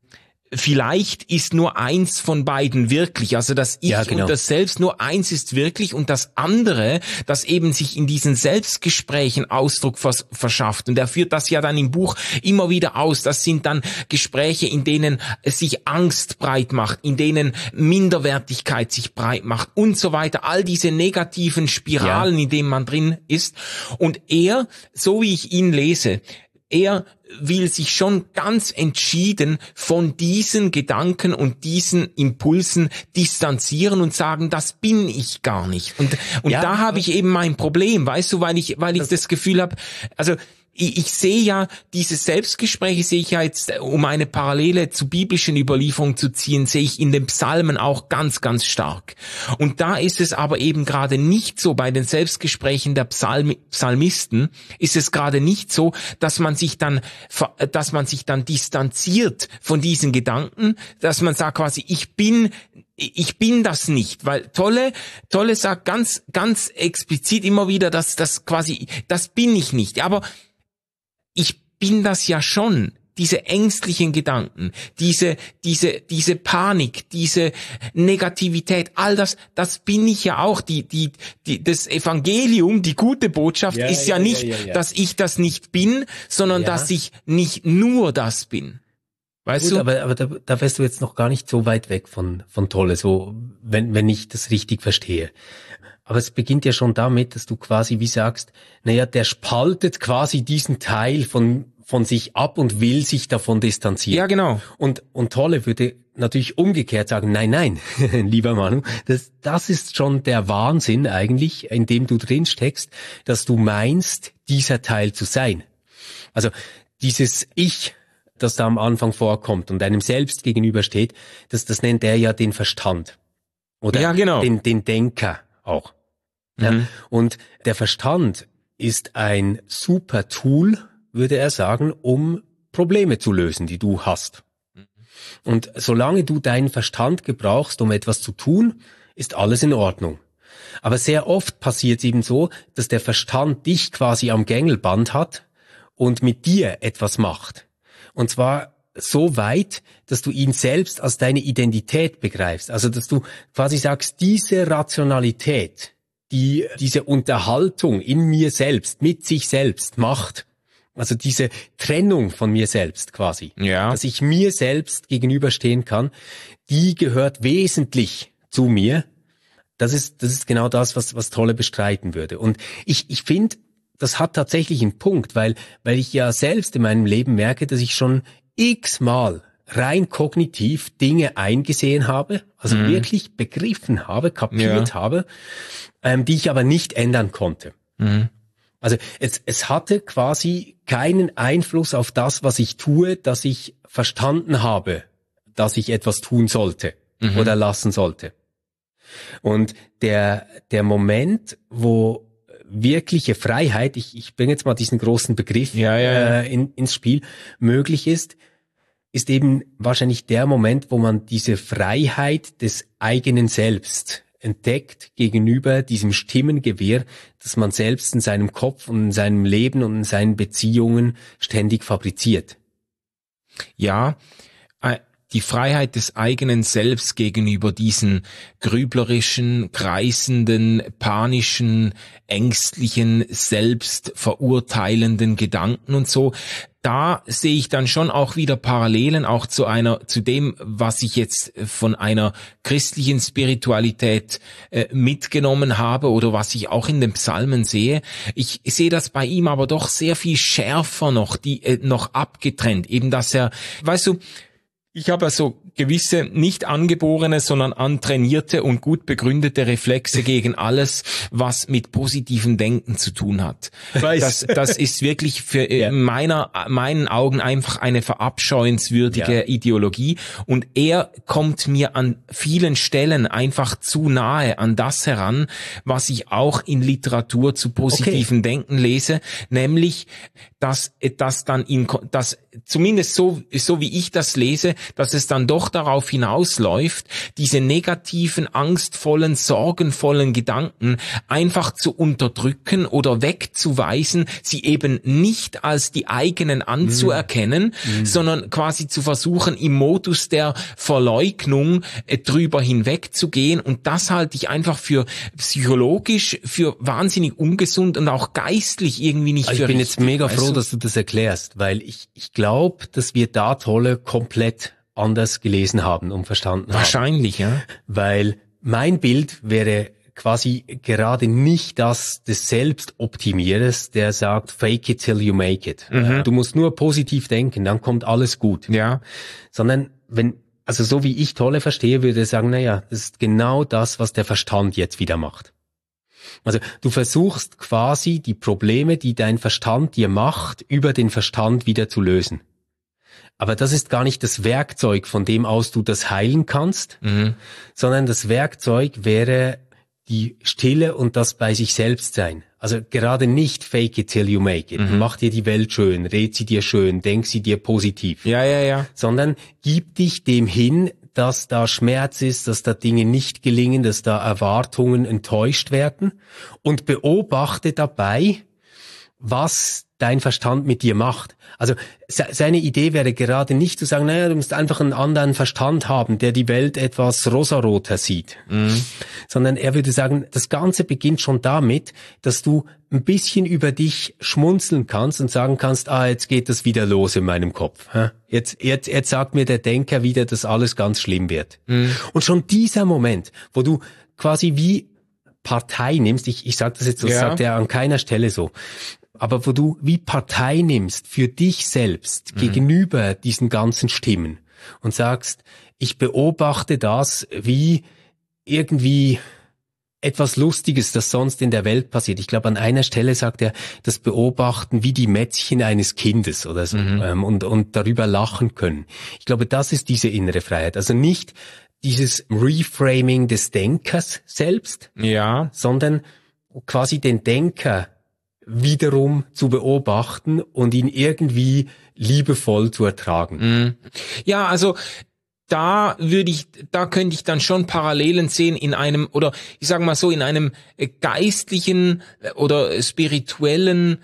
Vielleicht ist nur eins von beiden wirklich, also das Ich ja, genau. und das Selbst, nur eins ist wirklich und das andere, das eben sich in diesen Selbstgesprächen Ausdruck vers- verschafft. Und er führt das ja dann im Buch immer wieder aus. Das sind dann Gespräche, in denen es sich Angst breit macht, in denen Minderwertigkeit sich breit macht und so weiter. All diese negativen Spiralen, ja. in denen man drin ist. Und er, so wie ich ihn lese, er will sich schon ganz entschieden von diesen Gedanken und diesen Impulsen distanzieren und sagen, das bin ich gar nicht. Und und ja, da habe ich eben mein Problem, weißt du, weil ich weil ich das, das Gefühl habe, also ich, ich sehe ja, diese Selbstgespräche sehe ich ja jetzt, um eine Parallele zu biblischen Überlieferungen zu ziehen, sehe ich in den Psalmen auch ganz, ganz stark. Und da ist es aber eben gerade nicht so, bei den Selbstgesprächen der Psalm, Psalmisten ist es gerade nicht so, dass man sich dann, dass man sich dann distanziert von diesen Gedanken, dass man sagt quasi, ich bin Ich bin das nicht, weil Tolle, Tolle sagt ganz, ganz explizit immer wieder, dass das quasi, das bin ich nicht. Aber ich bin das ja schon. Diese ängstlichen Gedanken, diese, diese, diese Panik, diese Negativität, all das, das bin ich ja auch. Die, die, die, das Evangelium, die gute Botschaft ja, ist ja, ja nicht, ja, ja, ja. dass ich das nicht bin, sondern ja. dass ich nicht nur das bin. Weißt Gut, du? aber, aber da, da wärst du jetzt noch gar nicht so weit weg von, von Tolle, so, wenn, wenn ich das richtig verstehe. Aber es beginnt ja schon damit, dass du quasi wie sagst, naja, der spaltet quasi diesen Teil von, von sich ab und will sich davon distanzieren. Ja, genau. Und, und Tolle würde natürlich umgekehrt sagen, nein, nein, lieber Manu, das, das ist schon der Wahnsinn eigentlich, in dem du drin steckst, dass du meinst, dieser Teil zu sein. Also, dieses Ich, das da am Anfang vorkommt und einem selbst gegenübersteht, das, das nennt er ja den Verstand. Oder ja, genau. den, den Denker auch. Mhm. Ja, und der Verstand ist ein super Tool, würde er sagen, um Probleme zu lösen, die du hast. Mhm. Und solange du deinen Verstand gebrauchst, um etwas zu tun, ist alles in Ordnung. Aber sehr oft passiert es eben so, dass der Verstand dich quasi am Gängelband hat und mit dir etwas macht. Und zwar so weit, dass du ihn selbst als deine Identität begreifst. Also, dass du quasi sagst, diese Rationalität, die diese Unterhaltung in mir selbst, mit sich selbst macht, also diese Trennung von mir selbst quasi, ja. dass ich mir selbst gegenüberstehen kann, die gehört wesentlich zu mir. Das ist, das ist genau das, was, was Tolle bestreiten würde. Und ich, ich finde, das hat tatsächlich einen Punkt, weil, weil ich ja selbst in meinem Leben merke, dass ich schon x-mal rein kognitiv Dinge eingesehen habe, also mhm. wirklich begriffen habe, kapiert ja. habe, ähm, die ich aber nicht ändern konnte. Mhm. Also es, es hatte quasi keinen Einfluss auf das, was ich tue, dass ich verstanden habe, dass ich etwas tun sollte mhm. oder lassen sollte. Und der, der Moment, wo wirkliche Freiheit, ich, ich bringe jetzt mal diesen großen Begriff ja, ja, ja. Äh, in, ins Spiel, möglich ist, ist eben wahrscheinlich der Moment, wo man diese Freiheit des eigenen Selbst entdeckt gegenüber diesem Stimmengewirr, das man selbst in seinem Kopf und in seinem Leben und in seinen Beziehungen ständig fabriziert. Ja, die Freiheit des eigenen Selbst gegenüber diesen grüblerischen, kreisenden, panischen, ängstlichen, selbstverurteilenden Gedanken und so. da sehe ich dann schon auch wieder Parallelen auch zu einer, zu dem, was ich jetzt von einer christlichen Spiritualität äh, mitgenommen habe oder was ich auch in den Psalmen sehe. Ich sehe das bei ihm aber doch sehr viel schärfer noch, die äh, noch abgetrennt, eben dass er, weißt du, ich habe also gewisse nicht angeborene, sondern antrainierte und gut begründete Reflexe gegen alles, was mit positivem Denken zu tun hat. Das, das ist wirklich für ja. meiner, meinen Augen einfach eine verabscheuenswürdige ja. Ideologie. Und er kommt mir an vielen Stellen einfach zu nahe an das heran, was ich auch in Literatur zu positivem okay. Denken lese, nämlich, dass, dass dann in, dass zumindest so, so wie ich das lese, dass es dann doch darauf hinausläuft, diese negativen, angstvollen, sorgenvollen Gedanken einfach zu unterdrücken oder wegzuweisen, sie eben nicht als die eigenen anzuerkennen, mm. sondern quasi zu versuchen, im Modus der Verleugnung äh, drüber hinwegzugehen. Und das halte ich einfach für psychologisch, für wahnsinnig ungesund und auch geistlich irgendwie nicht also für Ich bin richtig, jetzt mega froh, du? dass du das erklärst, weil ich, ich glaube, dass wir da Tolle komplett anders gelesen haben und verstanden Wahrscheinlich, haben. ja. Weil mein Bild wäre quasi gerade nicht das des Selbstoptimierers, der sagt, fake it till you make it. Mhm. Du musst nur positiv denken, dann kommt alles gut. Ja. Sondern wenn, also so wie ich Tolle verstehe, würde ich sagen, naja, das ist genau das, was der Verstand jetzt wieder macht. Also du versuchst quasi die Probleme, die dein Verstand dir macht, über den Verstand wieder zu lösen. Aber das ist gar nicht das Werkzeug, von dem aus du das heilen kannst, mhm. sondern das Werkzeug wäre die Stille und das bei sich selbst sein. Also gerade nicht fake it till you make it. Mhm. Mach dir die Welt schön, red sie dir schön, denk sie dir positiv. Ja, ja, ja. Sondern gib dich dem hin, dass da Schmerz ist, dass da Dinge nicht gelingen, dass da Erwartungen enttäuscht werden und beobachte dabei, was dein Verstand mit dir macht. Also seine Idee wäre gerade nicht zu sagen, naja, du musst einfach einen anderen Verstand haben, der die Welt etwas rosaroter sieht. Mhm. Sondern er würde sagen, das Ganze beginnt schon damit, dass du ein bisschen über dich schmunzeln kannst und sagen kannst, ah, jetzt geht das wieder los in meinem Kopf. Jetzt, jetzt, jetzt sagt mir der Denker wieder, dass alles ganz schlimm wird. Mhm. Und schon dieser Moment, wo du quasi wie Partei nimmst, ich, ich sage das jetzt so, das ja. sagt er an keiner Stelle so, aber wo du wie Partei nimmst für dich selbst mhm. gegenüber diesen ganzen Stimmen und sagst, ich beobachte das wie irgendwie etwas Lustiges, das sonst in der Welt passiert. Ich glaube, an einer Stelle sagt er, das Beobachten wie die Mätzchen eines Kindes oder so mhm. ähm, und, und darüber lachen können. Ich glaube, das ist diese innere Freiheit. Also nicht dieses Reframing des Denkers selbst, ja, sondern quasi den Denker wiederum zu beobachten und ihn irgendwie liebevoll zu ertragen. Ja, also da würde ich, da könnte ich dann schon Parallelen sehen in einem, oder ich sage mal so, in einem geistlichen oder spirituellen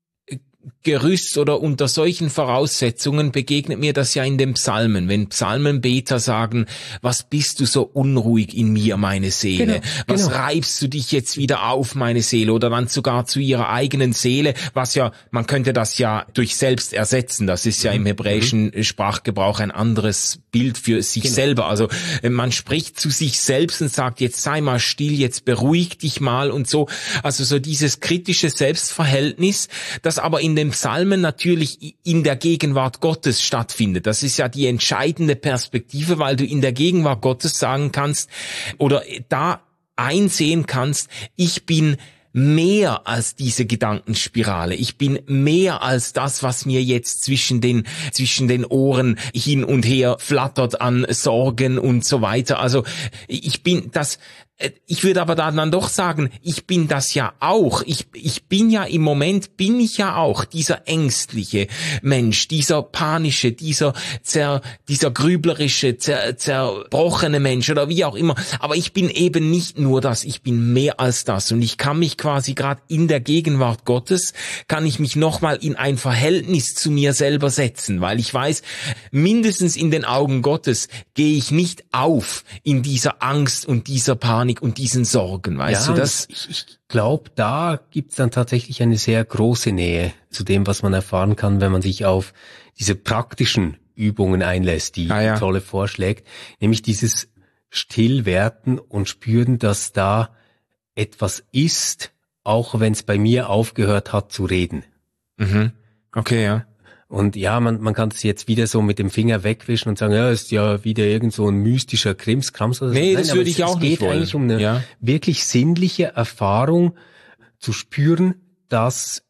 Gerüst oder unter solchen Voraussetzungen begegnet mir das ja in den Psalmen, wenn Psalmenbeter sagen, was bist du so unruhig in mir, meine Seele? Genau, was genau. reibst du dich jetzt wieder auf, meine Seele? Oder dann sogar zu ihrer eigenen Seele, was ja, man könnte das ja durch selbst ersetzen, das ist ja im hebräischen mhm. Sprachgebrauch ein anderes Bild für sich genau. selber. Also man spricht zu sich selbst und sagt, jetzt sei mal still, jetzt beruhig dich mal und so. Also so dieses kritische Selbstverhältnis, das aber in den Psalmen natürlich in der Gegenwart Gottes stattfindet. Das ist ja die entscheidende Perspektive, weil du in der Gegenwart Gottes sagen kannst oder da einsehen kannst, ich bin mehr als diese Gedankenspirale. Ich bin mehr als das, was mir jetzt zwischen den, zwischen den Ohren hin und her flattert an Sorgen und so weiter. Also ich bin das, ich würde aber dann doch sagen, ich bin das ja auch. Ich, ich bin ja im Moment, bin ich ja auch dieser ängstliche Mensch, dieser panische, dieser zer, dieser grüblerische, zer, zerbrochene Mensch oder wie auch immer. Aber ich bin eben nicht nur das, ich bin mehr als das. Und ich kann mich quasi gerade in der Gegenwart Gottes, kann ich mich nochmal in ein Verhältnis zu mir selber setzen, weil ich weiß, mindestens in den Augen Gottes gehe ich nicht auf in dieser Angst und dieser Panik Panik und diesen Sorgen, weißt ja, du das? Ich, ich glaube, da gibt's dann tatsächlich eine sehr große Nähe zu dem, was man erfahren kann, wenn man sich auf diese praktischen Übungen einlässt, die ah, ja. Tolle vorschlägt, nämlich dieses Stillwerden und Spüren, dass da etwas ist, auch wenn es bei mir aufgehört hat zu reden. Mhm. Okay, ja. Und ja, man, man kann es jetzt wieder so mit dem Finger wegwischen und sagen, ja, ist ja wieder irgend so ein mystischer Krimskrams oder so. Nee, Nein, das würde ich es, auch es nicht geht wollen. eigentlich um eine ja. wirklich sinnliche Erfahrung zu spüren, dass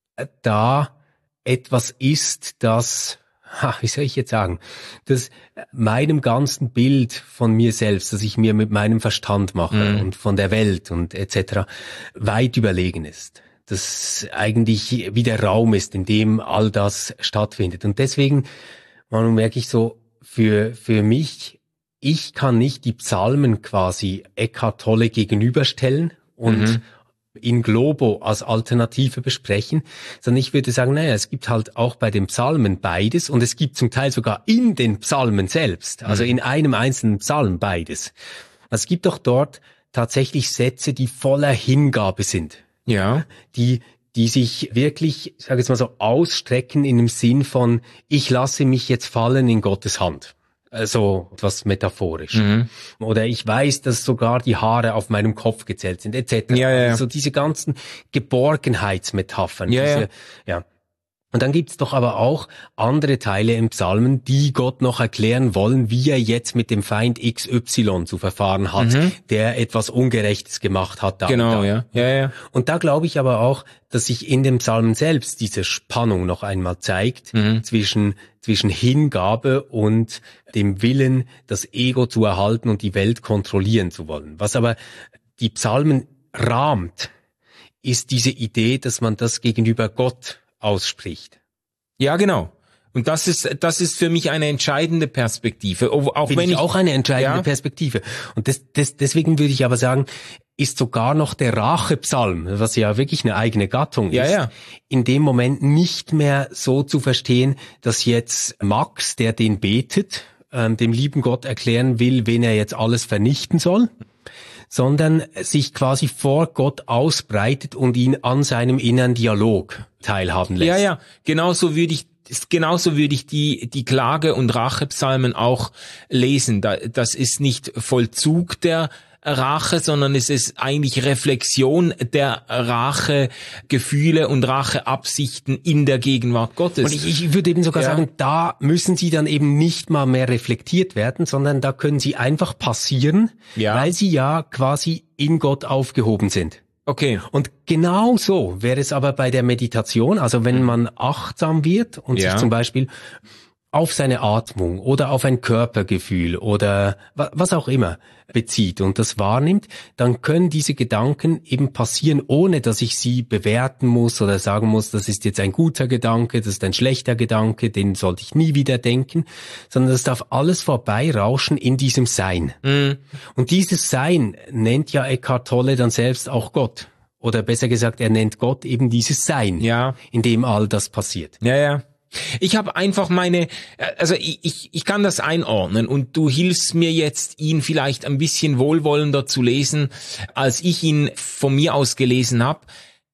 da etwas ist, das, ha, wie soll ich jetzt sagen, das meinem ganzen Bild von mir selbst, das ich mir mit meinem Verstand mache Mhm. und von der Welt und et cetera weit überlegen ist. Das eigentlich wie der Raum ist, in dem all das stattfindet. Und deswegen, man merke ich so, für, für mich, ich kann nicht die Psalmen quasi Eckhart Tolle gegenüberstellen und Mhm. in globo als Alternative besprechen, sondern ich würde sagen, naja, es gibt halt auch bei den Psalmen beides und es gibt zum Teil sogar in den Psalmen selbst, also in einem einzelnen Psalm beides. Es gibt doch dort tatsächlich Sätze, die voller Hingabe sind. Ja. Die, die sich wirklich, ich sage jetzt mal so, ausstrecken in dem Sinn von, ich lasse mich jetzt fallen in Gottes Hand. Also etwas metaphorisch. Mhm. Oder ich weiß, dass sogar die Haare auf meinem Kopf gezählt sind, et cetera. Ja, ja, ja. Also diese ganzen Geborgenheitsmetaphern. Ja, diese, ja. ja. Und dann gibt's doch aber auch andere Teile im Psalmen, die Gott noch erklären wollen, wie er jetzt mit dem Feind X Y zu verfahren hat, Mhm. der etwas Ungerechtes gemacht hat. Da Genau, und da. ja. Ja, ja. Und da glaube ich aber auch, dass sich in dem Psalmen selbst diese Spannung noch einmal zeigt Mhm. zwischen zwischen Hingabe und dem Willen, das Ego zu erhalten und die Welt kontrollieren zu wollen. Was aber die Psalmen rahmt, ist diese Idee, dass man das gegenüber Gott ausspricht. Ja, genau. Und das ist, das ist für mich eine entscheidende Perspektive. Auch Finde wenn ich ich auch eine entscheidende ja. Perspektive. Und das, das, deswegen würde ich aber sagen, ist sogar noch der Rachepsalm, was ja wirklich eine eigene Gattung Ja, ist, ja. in dem Moment nicht mehr so zu verstehen, dass jetzt Max, der den betet, ähm, dem lieben Gott erklären will, wen er jetzt alles vernichten soll, sondern sich quasi vor Gott ausbreitet und ihn an seinem inneren Dialog teilhaben lässt. Ja, ja, genauso würde ich genauso würde ich die die Klage- und Rachepsalmen auch lesen. Da, das ist nicht Vollzug der Rache, sondern es ist eigentlich Reflexion der Rachegefühle und Racheabsichten in der Gegenwart Gottes. Und ich, ich würde eben sogar Ja. sagen, da müssen sie dann eben nicht mal mehr reflektiert werden, sondern da können sie einfach passieren, Ja. weil sie ja quasi in Gott aufgehoben sind. Okay. Und genau so wäre es aber bei der Meditation, also wenn man achtsam wird und Ja. sich zum Beispiel auf seine Atmung oder auf ein Körpergefühl oder wa- was auch immer bezieht und das wahrnimmt, dann können diese Gedanken eben passieren, ohne dass ich sie bewerten muss oder sagen muss, das ist jetzt ein guter Gedanke, das ist ein schlechter Gedanke, den sollte ich nie wieder denken, sondern das darf alles vorbeirauschen in diesem Sein. Mhm. Und dieses Sein nennt ja Eckhart Tolle dann selbst auch Gott. Oder besser gesagt, er nennt Gott eben dieses Sein, Ja. in dem all das passiert. Ja, ja. Ich habe einfach meine, also ich, ich, ich kann das einordnen und du hilfst mir jetzt, ihn vielleicht ein bisschen wohlwollender zu lesen, als ich ihn von mir aus gelesen habe.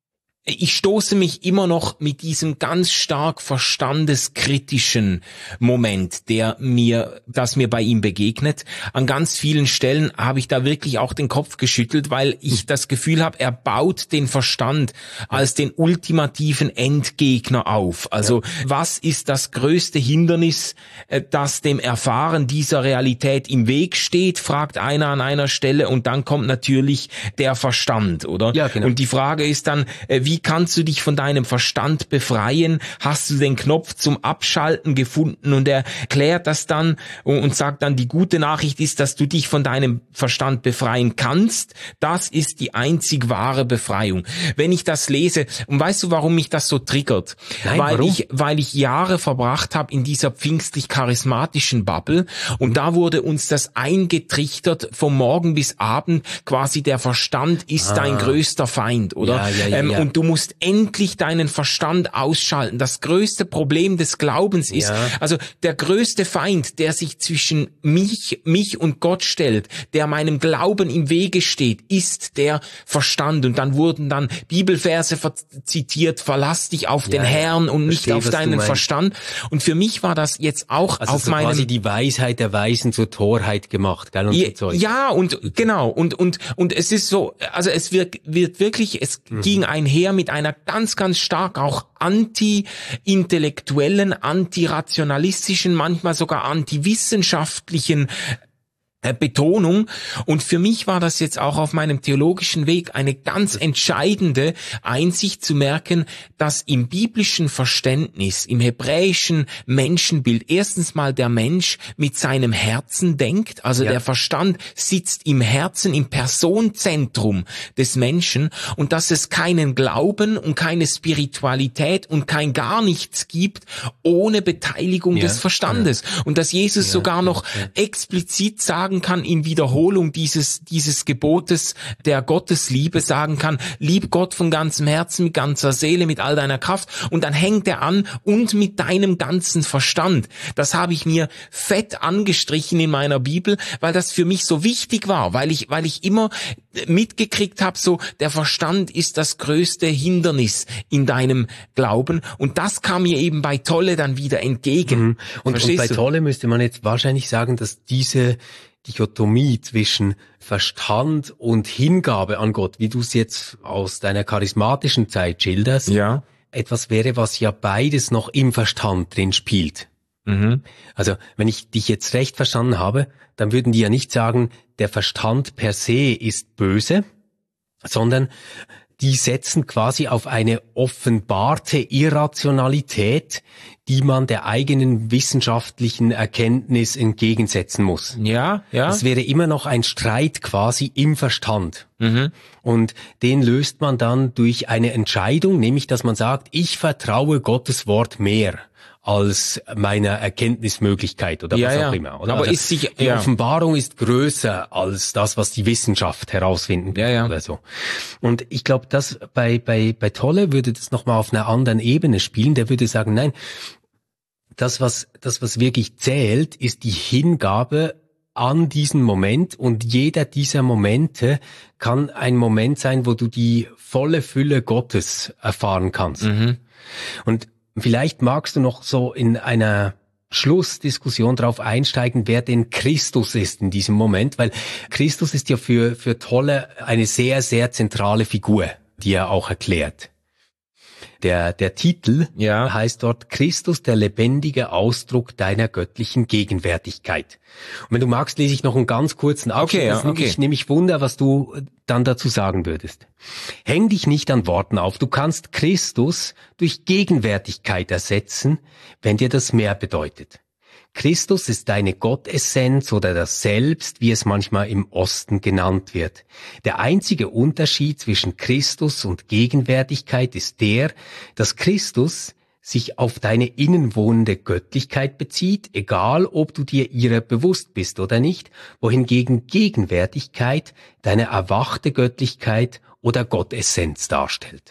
Ich stoße mich immer noch mit diesem ganz stark verstandeskritischen Moment, der mir, das mir bei ihm begegnet. An ganz vielen Stellen habe ich da wirklich auch den Kopf geschüttelt, weil ich das Gefühl habe, er baut den Verstand als den ultimativen Endgegner auf. Also was ist das größte Hindernis, äh, das dem Erfahren dieser Realität im Weg steht, fragt einer an einer Stelle und dann kommt natürlich der Verstand, oder? Ja, genau. Und die Frage ist dann, äh, wie kannst du dich von deinem Verstand befreien? Hast du den Knopf zum Abschalten gefunden? Und er klärt das dann und, und sagt dann, die gute Nachricht ist, dass du dich von deinem Verstand befreien kannst. Das ist die einzig wahre Befreiung. Wenn ich das lese, und weißt du, warum mich das so triggert? Nein, weil warum? ich, weil ich Jahre verbracht habe in dieser pfingstlich-charismatischen Bubble und da wurde uns das eingetrichtert vom Morgen bis Abend, quasi der Verstand ist Ah. dein größter Feind, oder? Ja, ja, ja, ähm, ja. Und du musst endlich deinen Verstand ausschalten. Das größte Problem des Glaubens ist, Ja. also der größte Feind, der sich zwischen mich, mich und Gott stellt, der meinem Glauben im Wege steht, ist der Verstand. Und dann wurden dann Bibelverse ver- zitiert, verlass dich auf den Ja, Herrn und nicht verstehe, auf was du deinen meinst. Verstand. Und für mich war das jetzt auch Also auf so meinem... quasi die Weisheit der Weisen zur Torheit gemacht, gell? Und so Ja, Zeug. ja, und genau, und und und es ist so, also es wird wird wirklich, es Mhm. ging einher mit einer ganz ganz stark auch anti-intellektuellen, anti-rationalistischen, manchmal sogar anti-wissenschaftlichen äh, Betonung. Und für mich war das jetzt auch auf meinem theologischen Weg eine ganz entscheidende Einsicht zu merken, dass im biblischen Verständnis, im hebräischen Menschenbild erstens mal der Mensch mit seinem Herzen denkt, also Ja. der Verstand sitzt im Herzen, im Personenzentrum des Menschen, und dass es keinen Glauben und keine Spiritualität und kein gar nichts gibt ohne Beteiligung Ja. des Verstandes. Und dass Jesus Ja, sogar noch ja. explizit sagen kann, in Wiederholung dieses dieses Gebotes der Gottesliebe sagen kann, lieb Gott von ganzem Herzen, mit ganzer Seele, mit all deiner Kraft, und dann hängt er an, und mit deinem ganzen Verstand. Das habe ich mir fett angestrichen in meiner Bibel, weil das für mich so wichtig war, weil ich weil ich immer mitgekriegt habe, so der Verstand ist das größte Hindernis in deinem Glauben, und das kam mir eben bei Tolle dann wieder entgegen. Mhm. Und, und Verstehst bei du? Tolle müsste man jetzt wahrscheinlich sagen, dass diese Dichotomie zwischen Verstand und Hingabe an Gott, wie du es jetzt aus deiner charismatischen Zeit schilderst, Ja. etwas wäre, was ja beides noch im Verstand drin spielt. Mhm. Also, wenn ich dich jetzt recht verstanden habe, dann würden die ja nicht sagen, der Verstand per se ist böse, sondern die setzen quasi auf eine offenbarte Irrationalität, die man der eigenen wissenschaftlichen Erkenntnis entgegensetzen muss. Ja, ja. Das wäre immer noch ein Streit quasi im Verstand. Mhm. Und den löst man dann durch eine Entscheidung, nämlich dass man sagt, ich vertraue Gottes Wort mehr als meiner Erkenntnismöglichkeit oder Ja, was auch ja. immer. Oder? Aber Also ist sicher- die ja. Offenbarung ist größer als das, was die Wissenschaft herausfinden Ja, ja. oder so. Und ich glaube, dass bei bei bei Tolle würde das nochmal auf einer anderen Ebene spielen. Der würde sagen, nein, das was das was wirklich zählt, ist die Hingabe an diesen Moment, und jeder dieser Momente kann ein Moment sein, wo du die volle Fülle Gottes erfahren kannst. Mhm. Und vielleicht magst du noch so in einer Schlussdiskussion drauf einsteigen, wer denn Christus ist in diesem Moment, weil Christus ist ja für für Tolle eine sehr, sehr zentrale Figur, die er auch erklärt. Der, der Titel Ja. heißt dort Christus, der lebendige Ausdruck deiner göttlichen Gegenwärtigkeit. Und wenn du magst, lese ich noch einen ganz kurzen Abschnitt. Okay, ja, Das nimmt okay. mich nämlich Wunder, was du dann dazu sagen würdest. Häng dich nicht an Worten auf. Du kannst Christus durch Gegenwärtigkeit ersetzen, wenn dir das mehr bedeutet. Christus ist deine Gottessenz oder das Selbst, wie es manchmal im Osten genannt wird. Der einzige Unterschied zwischen Christus und Gegenwärtigkeit ist der, dass Christus sich auf deine innenwohnende Göttlichkeit bezieht, egal ob du dir ihrer bewusst bist oder nicht, wohingegen Gegenwärtigkeit deine erwachte Göttlichkeit oder Gottessenz darstellt.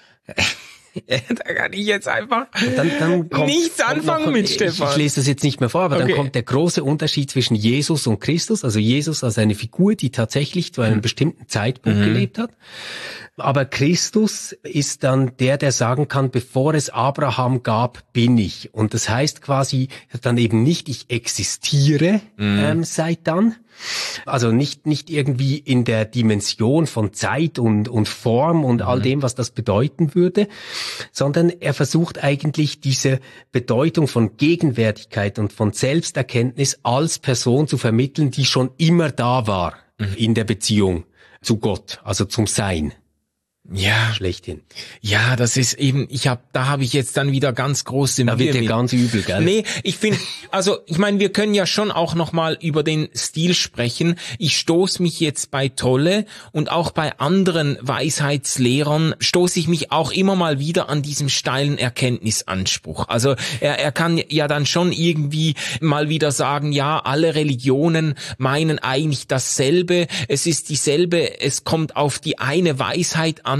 Da kann ich jetzt einfach Dann, dann kommt, nichts kommt anfangen noch, mit ich, Stefan. Ich lese das jetzt nicht mehr vor, aber Okay. dann kommt der große Unterschied zwischen Jesus und Christus. Also Jesus als eine Figur, die tatsächlich zu einem Mhm. bestimmten Zeitpunkt Mhm. gelebt hat. Aber Christus ist dann der, der sagen kann, bevor es Abraham gab, bin ich. Und das heißt quasi dann eben nicht, ich existiere Mhm. ähm, seit dann. Also nicht nicht irgendwie in der Dimension von Zeit und und Form und all dem, was das bedeuten würde, sondern er versucht eigentlich diese Bedeutung von Gegenwärtigkeit und von Selbsterkenntnis als Person zu vermitteln, die schon immer da war in der Beziehung zu Gott, also zum Sein. Ja, Schlechthin. ja, das ist eben, ich hab, da habe ich jetzt dann wieder ganz große Mühe Da wird dir mit. ganz übel, gell? Nee, ich finde, also ich meine, wir können ja schon auch nochmal über den Stil sprechen. Ich stoße mich jetzt bei Tolle und auch bei anderen Weisheitslehrern, stoße ich mich auch immer mal wieder an diesem steilen Erkenntnisanspruch. Also er, er kann ja dann schon irgendwie mal wieder sagen, ja, alle Religionen meinen eigentlich dasselbe, es ist dieselbe, es kommt auf die eine Weisheit an,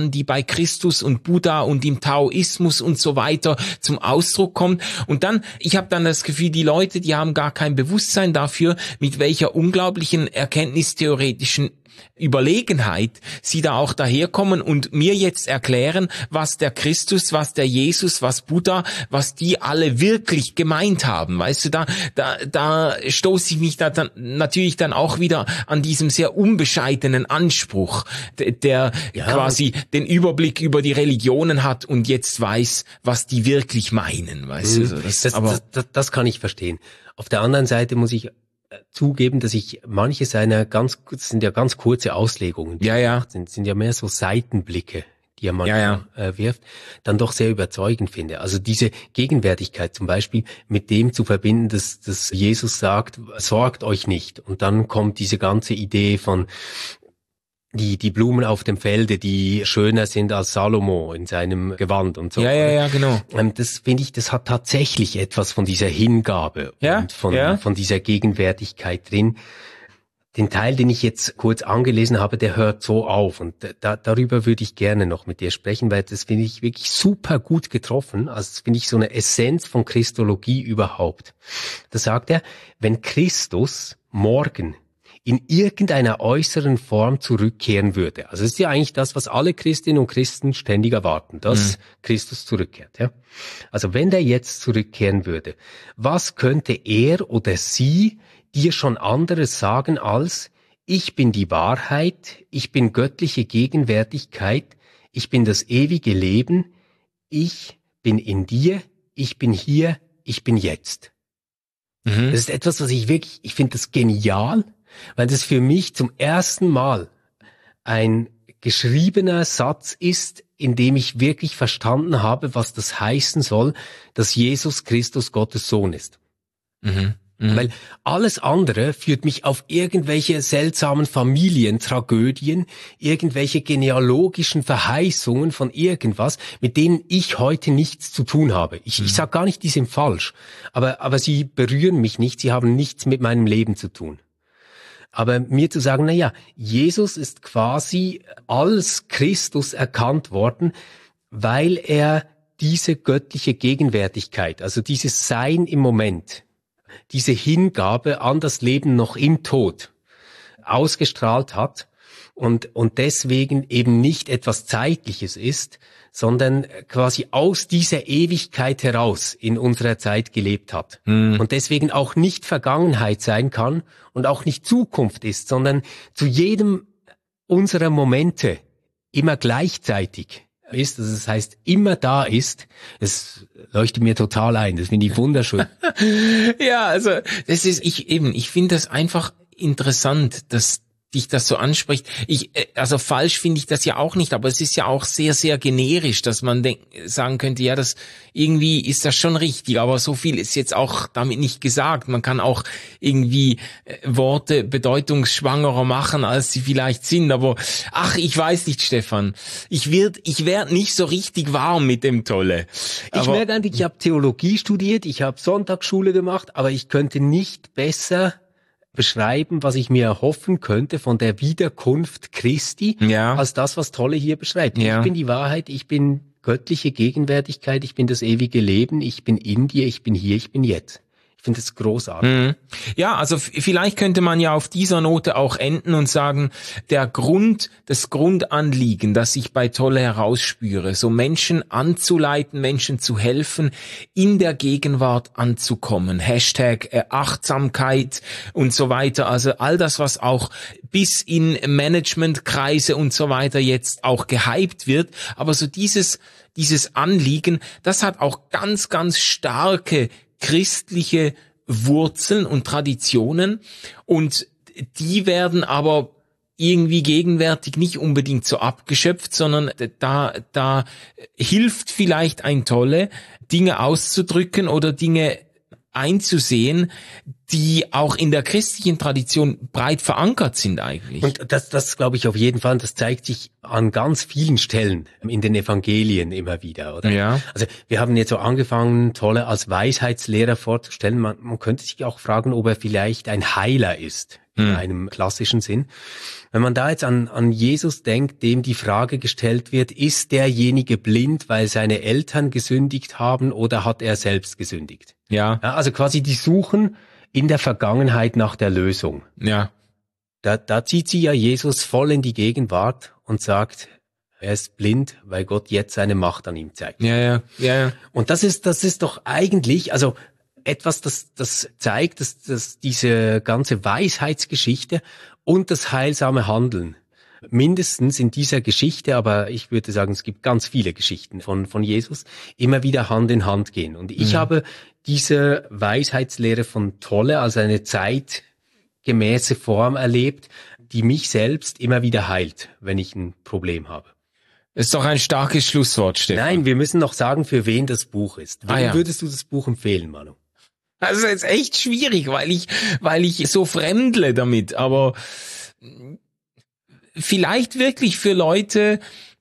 an, die bei Christus und Buddha und im Taoismus und so weiter zum Ausdruck kommt. Und dann, ich habe dann das Gefühl, die Leute, die haben gar kein Bewusstsein dafür, mit welcher unglaublichen erkenntnistheoretischen Überlegenheit sie da auch daherkommen und mir jetzt erklären, was der Christus, was der Jesus, was Buddha, was die alle wirklich gemeint haben. Weißt du, da da da stoße ich mich da dann natürlich dann auch wieder an diesem sehr unbescheidenen Anspruch, der, der ja, quasi den Überblick über die Religionen hat und jetzt weiß, was die wirklich meinen. Weißt du, das, das, aber das, das, das kann ich verstehen. Auf der anderen Seite muss ich zugeben, dass ich manche seiner ganz, das sind ja ganz kurze Auslegungen, die ja, ja. sind, sind ja mehr so Seitenblicke, die er manchmal ja, ja. Äh, wirft, dann doch sehr überzeugend finde. Also diese Gegenwärtigkeit zum Beispiel mit dem zu verbinden, dass, dass Jesus sagt, sorgt euch nicht. Und dann kommt diese ganze Idee von die die Blumen auf dem Felde, die schöner sind als Salomo in seinem Gewand und so. Ja, ja, ja, genau. Das finde ich, das hat tatsächlich etwas von dieser Hingabe ja, und von ja. von dieser Gegenwärtigkeit drin. Den Teil, den ich jetzt kurz angelesen habe, der hört so auf und da, darüber würde ich gerne noch mit dir sprechen, weil das finde ich wirklich super gut getroffen. Also das finde ich so eine Essenz von Christologie überhaupt. Da sagt er, wenn Christus morgen in irgendeiner äußeren Form zurückkehren würde. Also es ist ja eigentlich das, was alle Christinnen und Christen ständig erwarten, dass mhm. Christus zurückkehrt. Ja? Also wenn der jetzt zurückkehren würde, was könnte er oder sie dir schon anderes sagen als, ich bin die Wahrheit, ich bin göttliche Gegenwärtigkeit, ich bin das ewige Leben, ich bin in dir, ich bin hier, ich bin jetzt. Mhm. Das ist etwas, was ich wirklich, ich finde das genial, weil das für mich zum ersten Mal ein geschriebener Satz ist, in dem ich wirklich verstanden habe, was das heißen soll, dass Jesus Christus Gottes Sohn ist. Mhm. Mhm. Weil alles andere führt mich auf irgendwelche seltsamen Familientragödien, irgendwelche genealogischen Verheißungen von irgendwas, mit denen ich heute nichts zu tun habe. Ich, mhm. ich sage gar nicht, die sind falsch, aber, aber sie berühren mich nicht, sie haben nichts mit meinem Leben zu tun. Aber mir zu sagen, na ja, Jesus ist quasi als Christus erkannt worden, weil er diese göttliche Gegenwärtigkeit, also dieses Sein im Moment, diese Hingabe an das Leben noch im Tod ausgestrahlt hat und, und deswegen eben nicht etwas Zeitliches ist, sondern quasi aus dieser Ewigkeit heraus in unserer Zeit gelebt hat. Mhm. Und deswegen auch nicht Vergangenheit sein kann und auch nicht Zukunft ist, sondern zu jedem unserer Momente immer gleichzeitig ist, also das heißt, immer da ist. Es leuchtet mir total ein, das finde ich wunderschön. Ja, also das ist, ich eben, ich finde das einfach interessant, dass dich das so anspricht. Ich, also falsch finde ich das ja auch nicht, aber es ist ja auch sehr, sehr generisch, dass man denk, sagen könnte, ja, das irgendwie ist das schon richtig, aber so viel ist jetzt auch damit nicht gesagt. Man kann auch irgendwie äh, Worte bedeutungsschwangerer machen, als sie vielleicht sind, aber ach, ich weiß nicht, Stefan. Ich werd, ich werd nicht so richtig warm mit dem Tolle. Aber ich merke eigentlich, ich habe Theologie studiert, ich habe Sonntagsschule gemacht, aber ich könnte nicht besser beschreiben, was ich mir erhoffen könnte von der Wiederkunft Christi, ja. als das, was Tolle hier beschreibt. Ja. Ich bin die Wahrheit, ich bin göttliche Gegenwärtigkeit, ich bin das ewige Leben, ich bin in dir, ich bin hier, ich bin jetzt. Ich finde das großartig. Mhm. Ja, also f- vielleicht könnte man ja auf dieser Note auch enden und sagen, der Grund, das Grundanliegen, das ich bei Tolle herausspüre, so Menschen anzuleiten, Menschen zu helfen, in der Gegenwart anzukommen. Hashtag äh, Achtsamkeit und so weiter. Also all das, was auch bis in Managementkreise und so weiter jetzt auch gehypt wird. Aber so dieses, dieses Anliegen, das hat auch ganz, ganz starke christliche Wurzeln und Traditionen und die werden aber irgendwie gegenwärtig nicht unbedingt so abgeschöpft, sondern da da hilft vielleicht ein Tolle, Dinge auszudrücken oder Dinge einzusehen, die auch in der christlichen Tradition breit verankert sind eigentlich. Und das, das glaube ich auf jeden Fall, das zeigt sich an ganz vielen Stellen in den Evangelien immer wieder, oder? Ja. Also wir haben jetzt so angefangen, Tolle als Weisheitslehrer vorzustellen. Man, man könnte sich auch fragen, ob er vielleicht ein Heiler ist, in hm. einem klassischen Sinn. Wenn man da jetzt an, an Jesus denkt, dem die Frage gestellt wird, ist derjenige blind, weil seine Eltern gesündigt haben oder hat er selbst gesündigt? Ja. Ja, also quasi die suchen in der Vergangenheit nach der Lösung. Ja. Da, da zieht sie ja Jesus voll in die Gegenwart und sagt, er ist blind, weil Gott jetzt seine Macht an ihm zeigt. Ja, ja, ja, ja. Und das ist, das ist doch eigentlich, also etwas, das, das zeigt, dass, dass diese ganze Weisheitsgeschichte und das heilsame Handeln mindestens in dieser Geschichte, aber ich würde sagen, es gibt ganz viele Geschichten von, von Jesus, immer wieder Hand in Hand gehen. Und ich mhm. habe diese Weisheitslehre von Tolle als eine zeitgemäße Form erlebt, die mich selbst immer wieder heilt, wenn ich ein Problem habe. Das ist doch ein starkes Schlusswort, Stefan. Nein, wir müssen noch sagen, für wen das Buch ist. Wem ah, ja. würdest du das Buch empfehlen, Manu? Also ist echt schwierig, weil ich, weil ich so fremdle damit, aber vielleicht wirklich für Leute,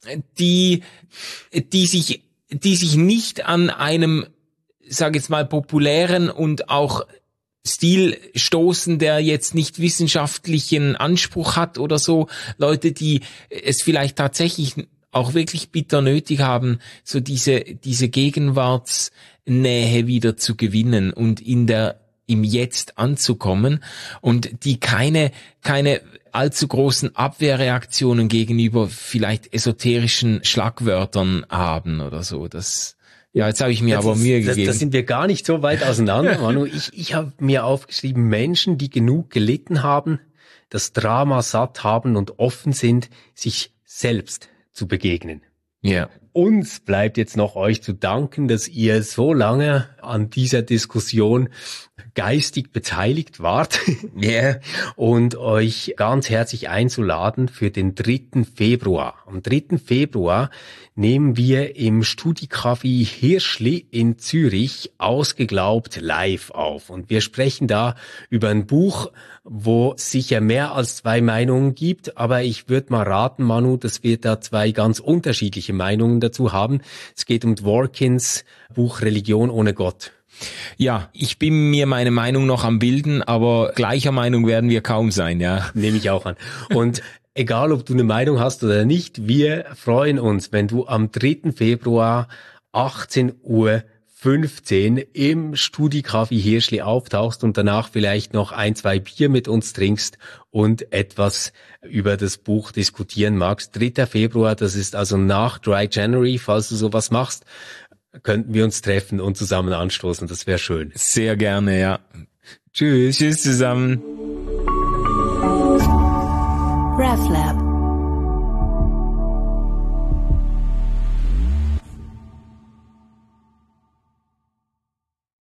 die, die sich, die sich nicht an einem, sag jetzt mal, populären und auch Stil stoßen, der jetzt nicht wissenschaftlichen Anspruch hat oder so. Leute, die es vielleicht tatsächlich auch wirklich bitter nötig haben, so diese, diese Gegenwartsnähe wieder zu gewinnen und in der, im Jetzt anzukommen und die keine, keine allzu großen Abwehrreaktionen gegenüber vielleicht esoterischen Schlagwörtern haben oder so. Das, ja, jetzt habe ich mir das aber ist, Mühe das, gegeben. Das sind wir gar nicht so weit auseinander, Manu. Ich, ich habe mir aufgeschrieben, Menschen, die genug gelitten haben, das Drama satt haben und offen sind, sich selbst zu begegnen. Ja. Uns bleibt jetzt noch euch zu danken, dass ihr so lange an dieser Diskussion geistig beteiligt wart. Yeah. Und euch ganz herzlich einzuladen für den dritten Februar. Am dritten Februar nehmen wir im Studi-Café Hirschli in Zürich Ausgeglaubt live auf. Und wir sprechen da über ein Buch, wo es sicher mehr als zwei Meinungen gibt. Aber ich würde mal raten, Manu, dass wir da zwei ganz unterschiedliche Meinungen dazu haben. Es geht um Dworkins Buch Religion ohne Gott. Ja, ich bin mir meine Meinung noch am Bilden, aber gleicher Meinung werden wir kaum sein, ja. Nehme ich auch an. Und egal, ob du eine Meinung hast oder nicht, wir freuen uns, wenn du am dritten Februar achtzehn Uhr fünfzehn im Studi-Café Hirschli auftauchst und danach vielleicht noch ein, zwei Bier mit uns trinkst und etwas über das Buch diskutieren magst. dritter Februar, das ist also nach Dry January, falls du sowas machst, könnten wir uns treffen und zusammen anstoßen. Das wäre schön. Sehr gerne, ja. Tschüss. Tschüss zusammen. RefLab.